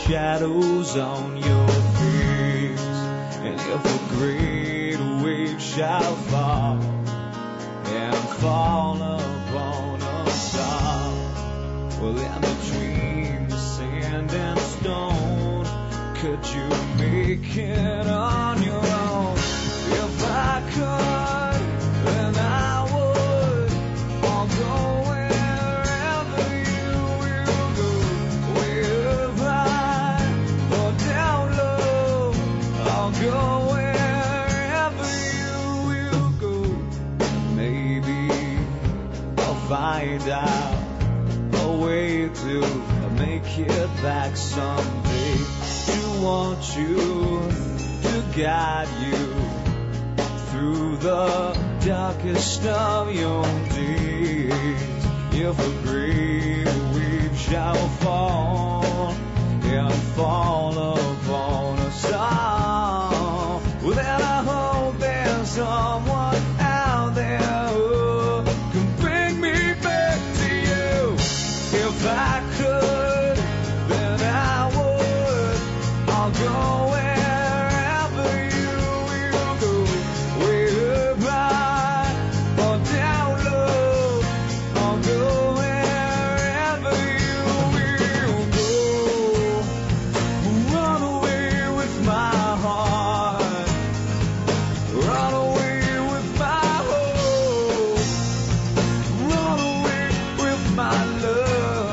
shadows on your face. And if a great wave shall fall and fall upon us all, well, then between the sand and stone, could you make it on your own? If I could, then I would. I'll go wherever you will go, way up high or down low. I'll go wherever you will go. Maybe I'll find out a way to make it back someday. To want you, to guide you through the darkest of your days. If a great wave shall fall and fall upon us all, well, then I hope there's someone out there who can bring me back to you. If I could, then I would. I'll go wherever you will go, way up high or down low. I'll go wherever you will go. Run away with my heart, run away with my hope, run away with my love.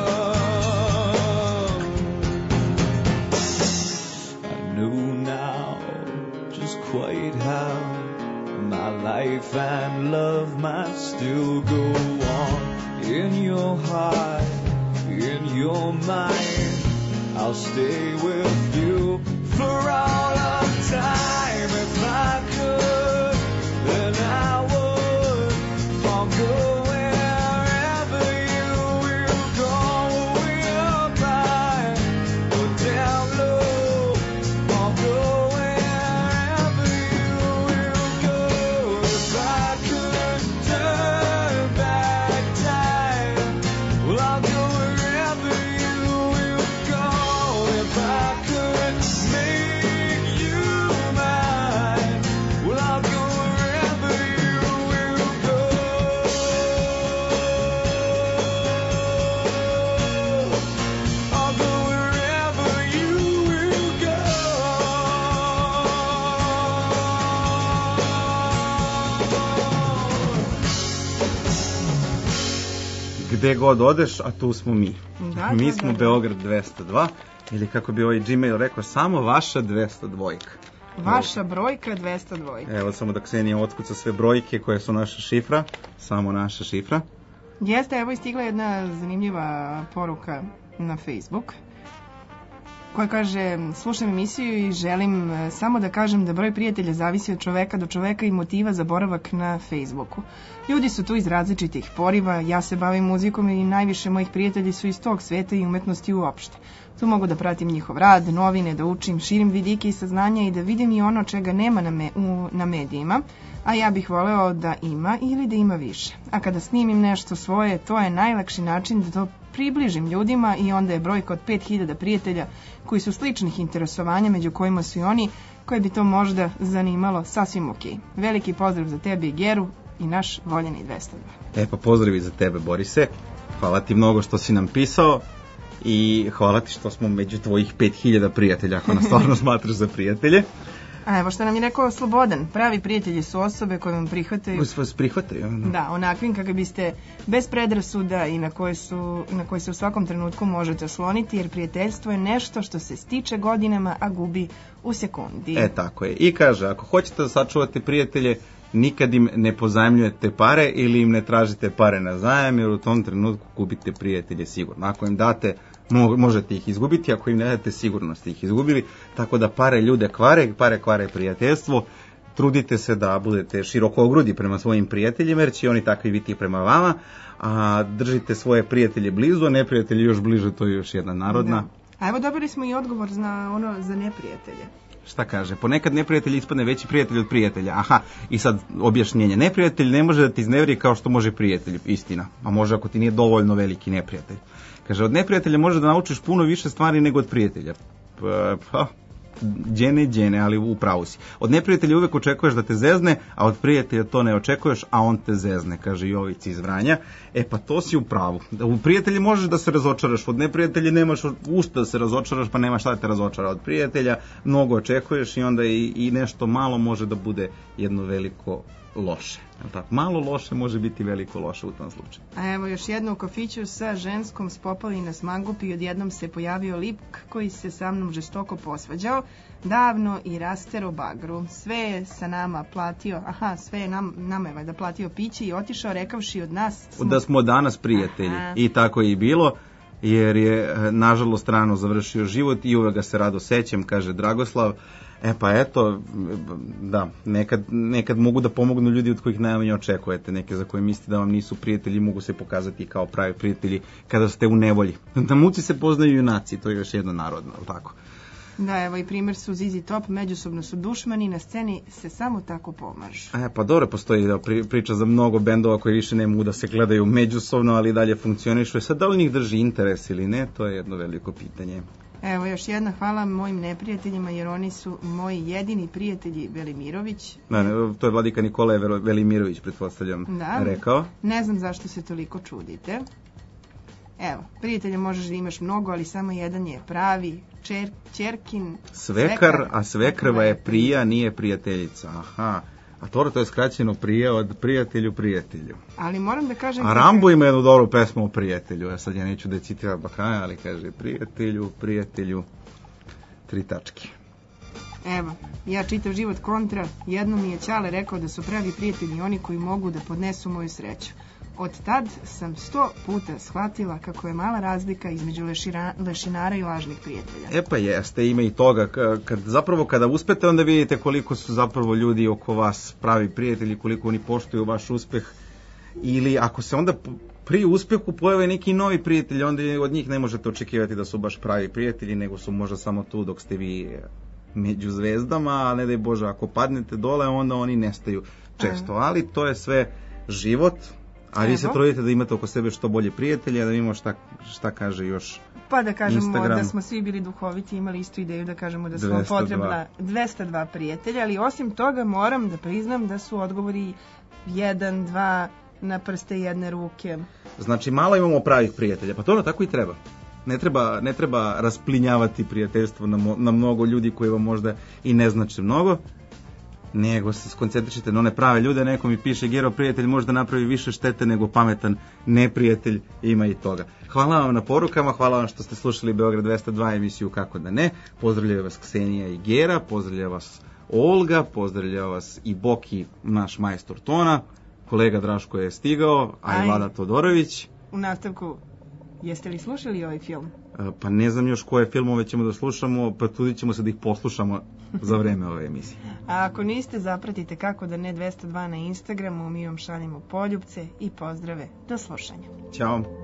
I know now just quite how my life and love might still go on. In your heart, in your mind, I'll stay with you for all of time. If I could, then I would. I'll go wherever you will go, way up high or down low. I'll go wherever you will go. If I could turn back time, well, I'll go wherever you will go. If I could make you mine, well, I'll go wherever you will go. I'll go wherever you will go. Gde god odeš, a tu smo mi. Da, mi da, smo da, da. Beograd dvesta dva, ili kako bi ovaj Gmail rekao, samo vaša dvesta dva. Vaša brojka dvesta dva. Evo samo da Ksenija otkuca sve brojke koje su naša šifra, samo naša šifra. Jeste, evo i stigla jedna zanimljiva poruka na Facebook koja kaže: slušam emisiju i želim e, samo da kažem da broj prijatelja zavisi od čoveka do čoveka i motiva za boravak na Facebooku. Ljudi su tu iz različitih poriva, ja se bavim muzikom i najviše mojih prijatelji su iz tog sveta i umetnosti uopšte. Tu mogu da pratim njihov rad, novine, da učim, širim vidike i saznanja i da vidim i ono čega nema na, me, u, na medijima, a ja bih voleo da ima ili da ima više. A kada snimim nešto svoje, to je najlakši način da to približim ljudima i onda je brojka od pet hiljada prijatelja koji su sličnih interesovanja, među kojima su i oni koje bi to možda zanimalo, sasvim ok. Veliki pozdrav za tebe i Geru i naš voljeni dvesta dva. E pa pozdravi za tebe, Borise. Hvala ti mnogo što si nam pisao i hvala ti što smo među tvojih pet hiljada prijatelja, ako nas stvarno smatraš za prijatelje. A evo što nam je rekao Slobodan, pravi prijatelji su osobe koje vam prihvataju. Koji vas prihvataju. No. Da, onakvim kako biste bez predrasuda i na koje, su, na koje se u svakom trenutku možete osloniti, jer prijateljstvo je nešto što se stiče godinama, a gubi u sekundi. E tako je. I kaže, ako hoćete da sačuvate prijatelje, nikad im ne pozajmljujete pare ili im ne tražite pare na zajam, jer u tom trenutku gubite prijatelje sigurno. Ako im date, možete ih izgubiti, ako im ne date, sigurno ste ih izgubili. Tako da pare ljude kvare, pare kvare prijateljstvo. Trudite se da budete širokogrudi prema svojim prijateljima, jer će oni takvi biti prema vama, a držite svoje prijatelje blizu, a neprijatelji još bliže, to je još jedna narodna. Da. A evo dobili smo i odgovor na ono za neprijatelje. Šta kaže? Ponekad neprijatelj ispadne veći prijatelj od prijatelja. Aha, i sad objašnjenje. Neprijatelj ne može da ti izneveri kao što može prijatelj. Istina. A može ako ti nije dovoljno veliki neprijatelj. Kaže, od neprijatelja možeš da naučiš puno više stvari nego od prijatelja. pa, džene, džene, ali u pravu si. Od neprijatelja uvek očekuješ da te zezne, a od prijatelja to ne očekuješ, a on te zezne, kaže Jovica iz Vranja. E pa to si u pravu. U prijatelji možeš da se razočaraš, od neprijatelja nemaš usta da se razočaraš, pa nema šta da te razočara. Od prijatelja mnogo očekuješ i onda i, i nešto malo može da bude jedno veliko loše. Tako, malo loše može biti veliko loše u tom slučaju. A evo još jedno u kafiću sa ženskom spopali nas mangupi i odjednom se pojavio lik koji se sa mnom žestoko posvađao, davno i rastero bagru. Sve je sa nama platio, aha, sve je nam, nama je valjda platio piće i otišao rekavši od nas smo... da smo danas prijatelji. Aha. I tako je i bilo, jer je nažalost rano završio život i uvek ga se rado sećam, kaže Dragoslav. E pa eto, da, nekad, nekad mogu da pomognu ljudi od kojih najmanje očekujete, neke za koje mislite da vam nisu prijatelji, mogu se pokazati kao pravi prijatelji kada ste u nevolji. Na muci se poznaju junaci, to je još jedno narodno, tako? Da, evo i primjer su Zizi Top, međusobno su dušmani, na sceni se samo tako pomažu. E pa dobro, postoji da priča za mnogo bendova koji više ne mogu da se gledaju međusobno, ali dalje funkcionišu. Sad, da li njih drži interes ili ne, to je jedno veliko pitanje. Evo još jedna hvala mojim neprijateljima jer oni su moji jedini prijatelji Velimirović. Da, ne, to je vladika Nikola Velimirović, pretpostavljam, da, rekao. Ne znam zašto se toliko čudite. Evo, prijatelja možeš da imaš mnogo, ali samo jedan je pravi, čer, čerkin, svekar, svekar, a svekrva je prija, nije prijateljica. Aha. A to, to je skraćeno prija od prijatelju prijatelju. Ali moram da kažem... A Rambo ima jednu dobru pesmu o prijatelju. Ja sad ja neću da citiram Bakaja, ali kaže prijatelju, prijatelju, tri tačke. Evo, ja čitav život kontra, jednom mi je Ćale rekao da su pravi prijatelji oni koji mogu da podnesu moju sreću. Od tad sam sto puta shvatila kako je mala razlika između lešira, lešinara i lažnih prijatelja. E pa jeste, ima i toga. Kad, zapravo kada uspete, onda vidite koliko su zapravo ljudi oko vas pravi prijatelji, koliko oni poštuju vaš uspeh. Ili ako se onda pri uspehu pojave neki novi prijatelji, onda od njih ne možete očekivati da su baš pravi prijatelji, nego su možda samo tu dok ste vi među zvezdama, a ne daj Bože, ako padnete dole, onda oni nestaju često. Ali to je sve život. A vi se trudite da imate oko sebe što bolje prijatelje, da vidimo šta, šta kaže još Pa da kažemo Instagram. Da smo svi bili duhoviti, imali istu ideju da kažemo da smo potrebna dvesta dva prijatelja, ali osim toga moram da priznam da su odgovori jedan, dva na prste jedne ruke. Znači malo imamo pravih prijatelja, pa to ono tako i treba. Ne treba, ne treba rasplinjavati prijateljstvo na, mo, na mnogo ljudi koji vam možda i ne znače mnogo, nego se skoncentrišite na one prave ljude. Neko mi piše, Gero, prijatelj možda napravi više štete nego pametan neprijatelj, ima i toga. Hvala vam na porukama, hvala vam što ste slušali Beograd dvesta dva emisiju Kako da ne. Pozdravljaju vas Ksenija i Gera, pozdravljaju vas Olga, pozdravljaju vas i Boki, naš majstor tona, kolega Draško je stigao, a i Vlada Todorović. U nastavku, jeste li slušali ovaj film? Pa ne znam još koje filmove ćemo da slušamo, pa trudit ćemo se da ih poslušamo za vreme ove emisije. A ako niste, zapratite Kako da ne dvesta dva na Instagramu, mi vam šaljemo poljupce i pozdrave. Do slušanja. Ćao.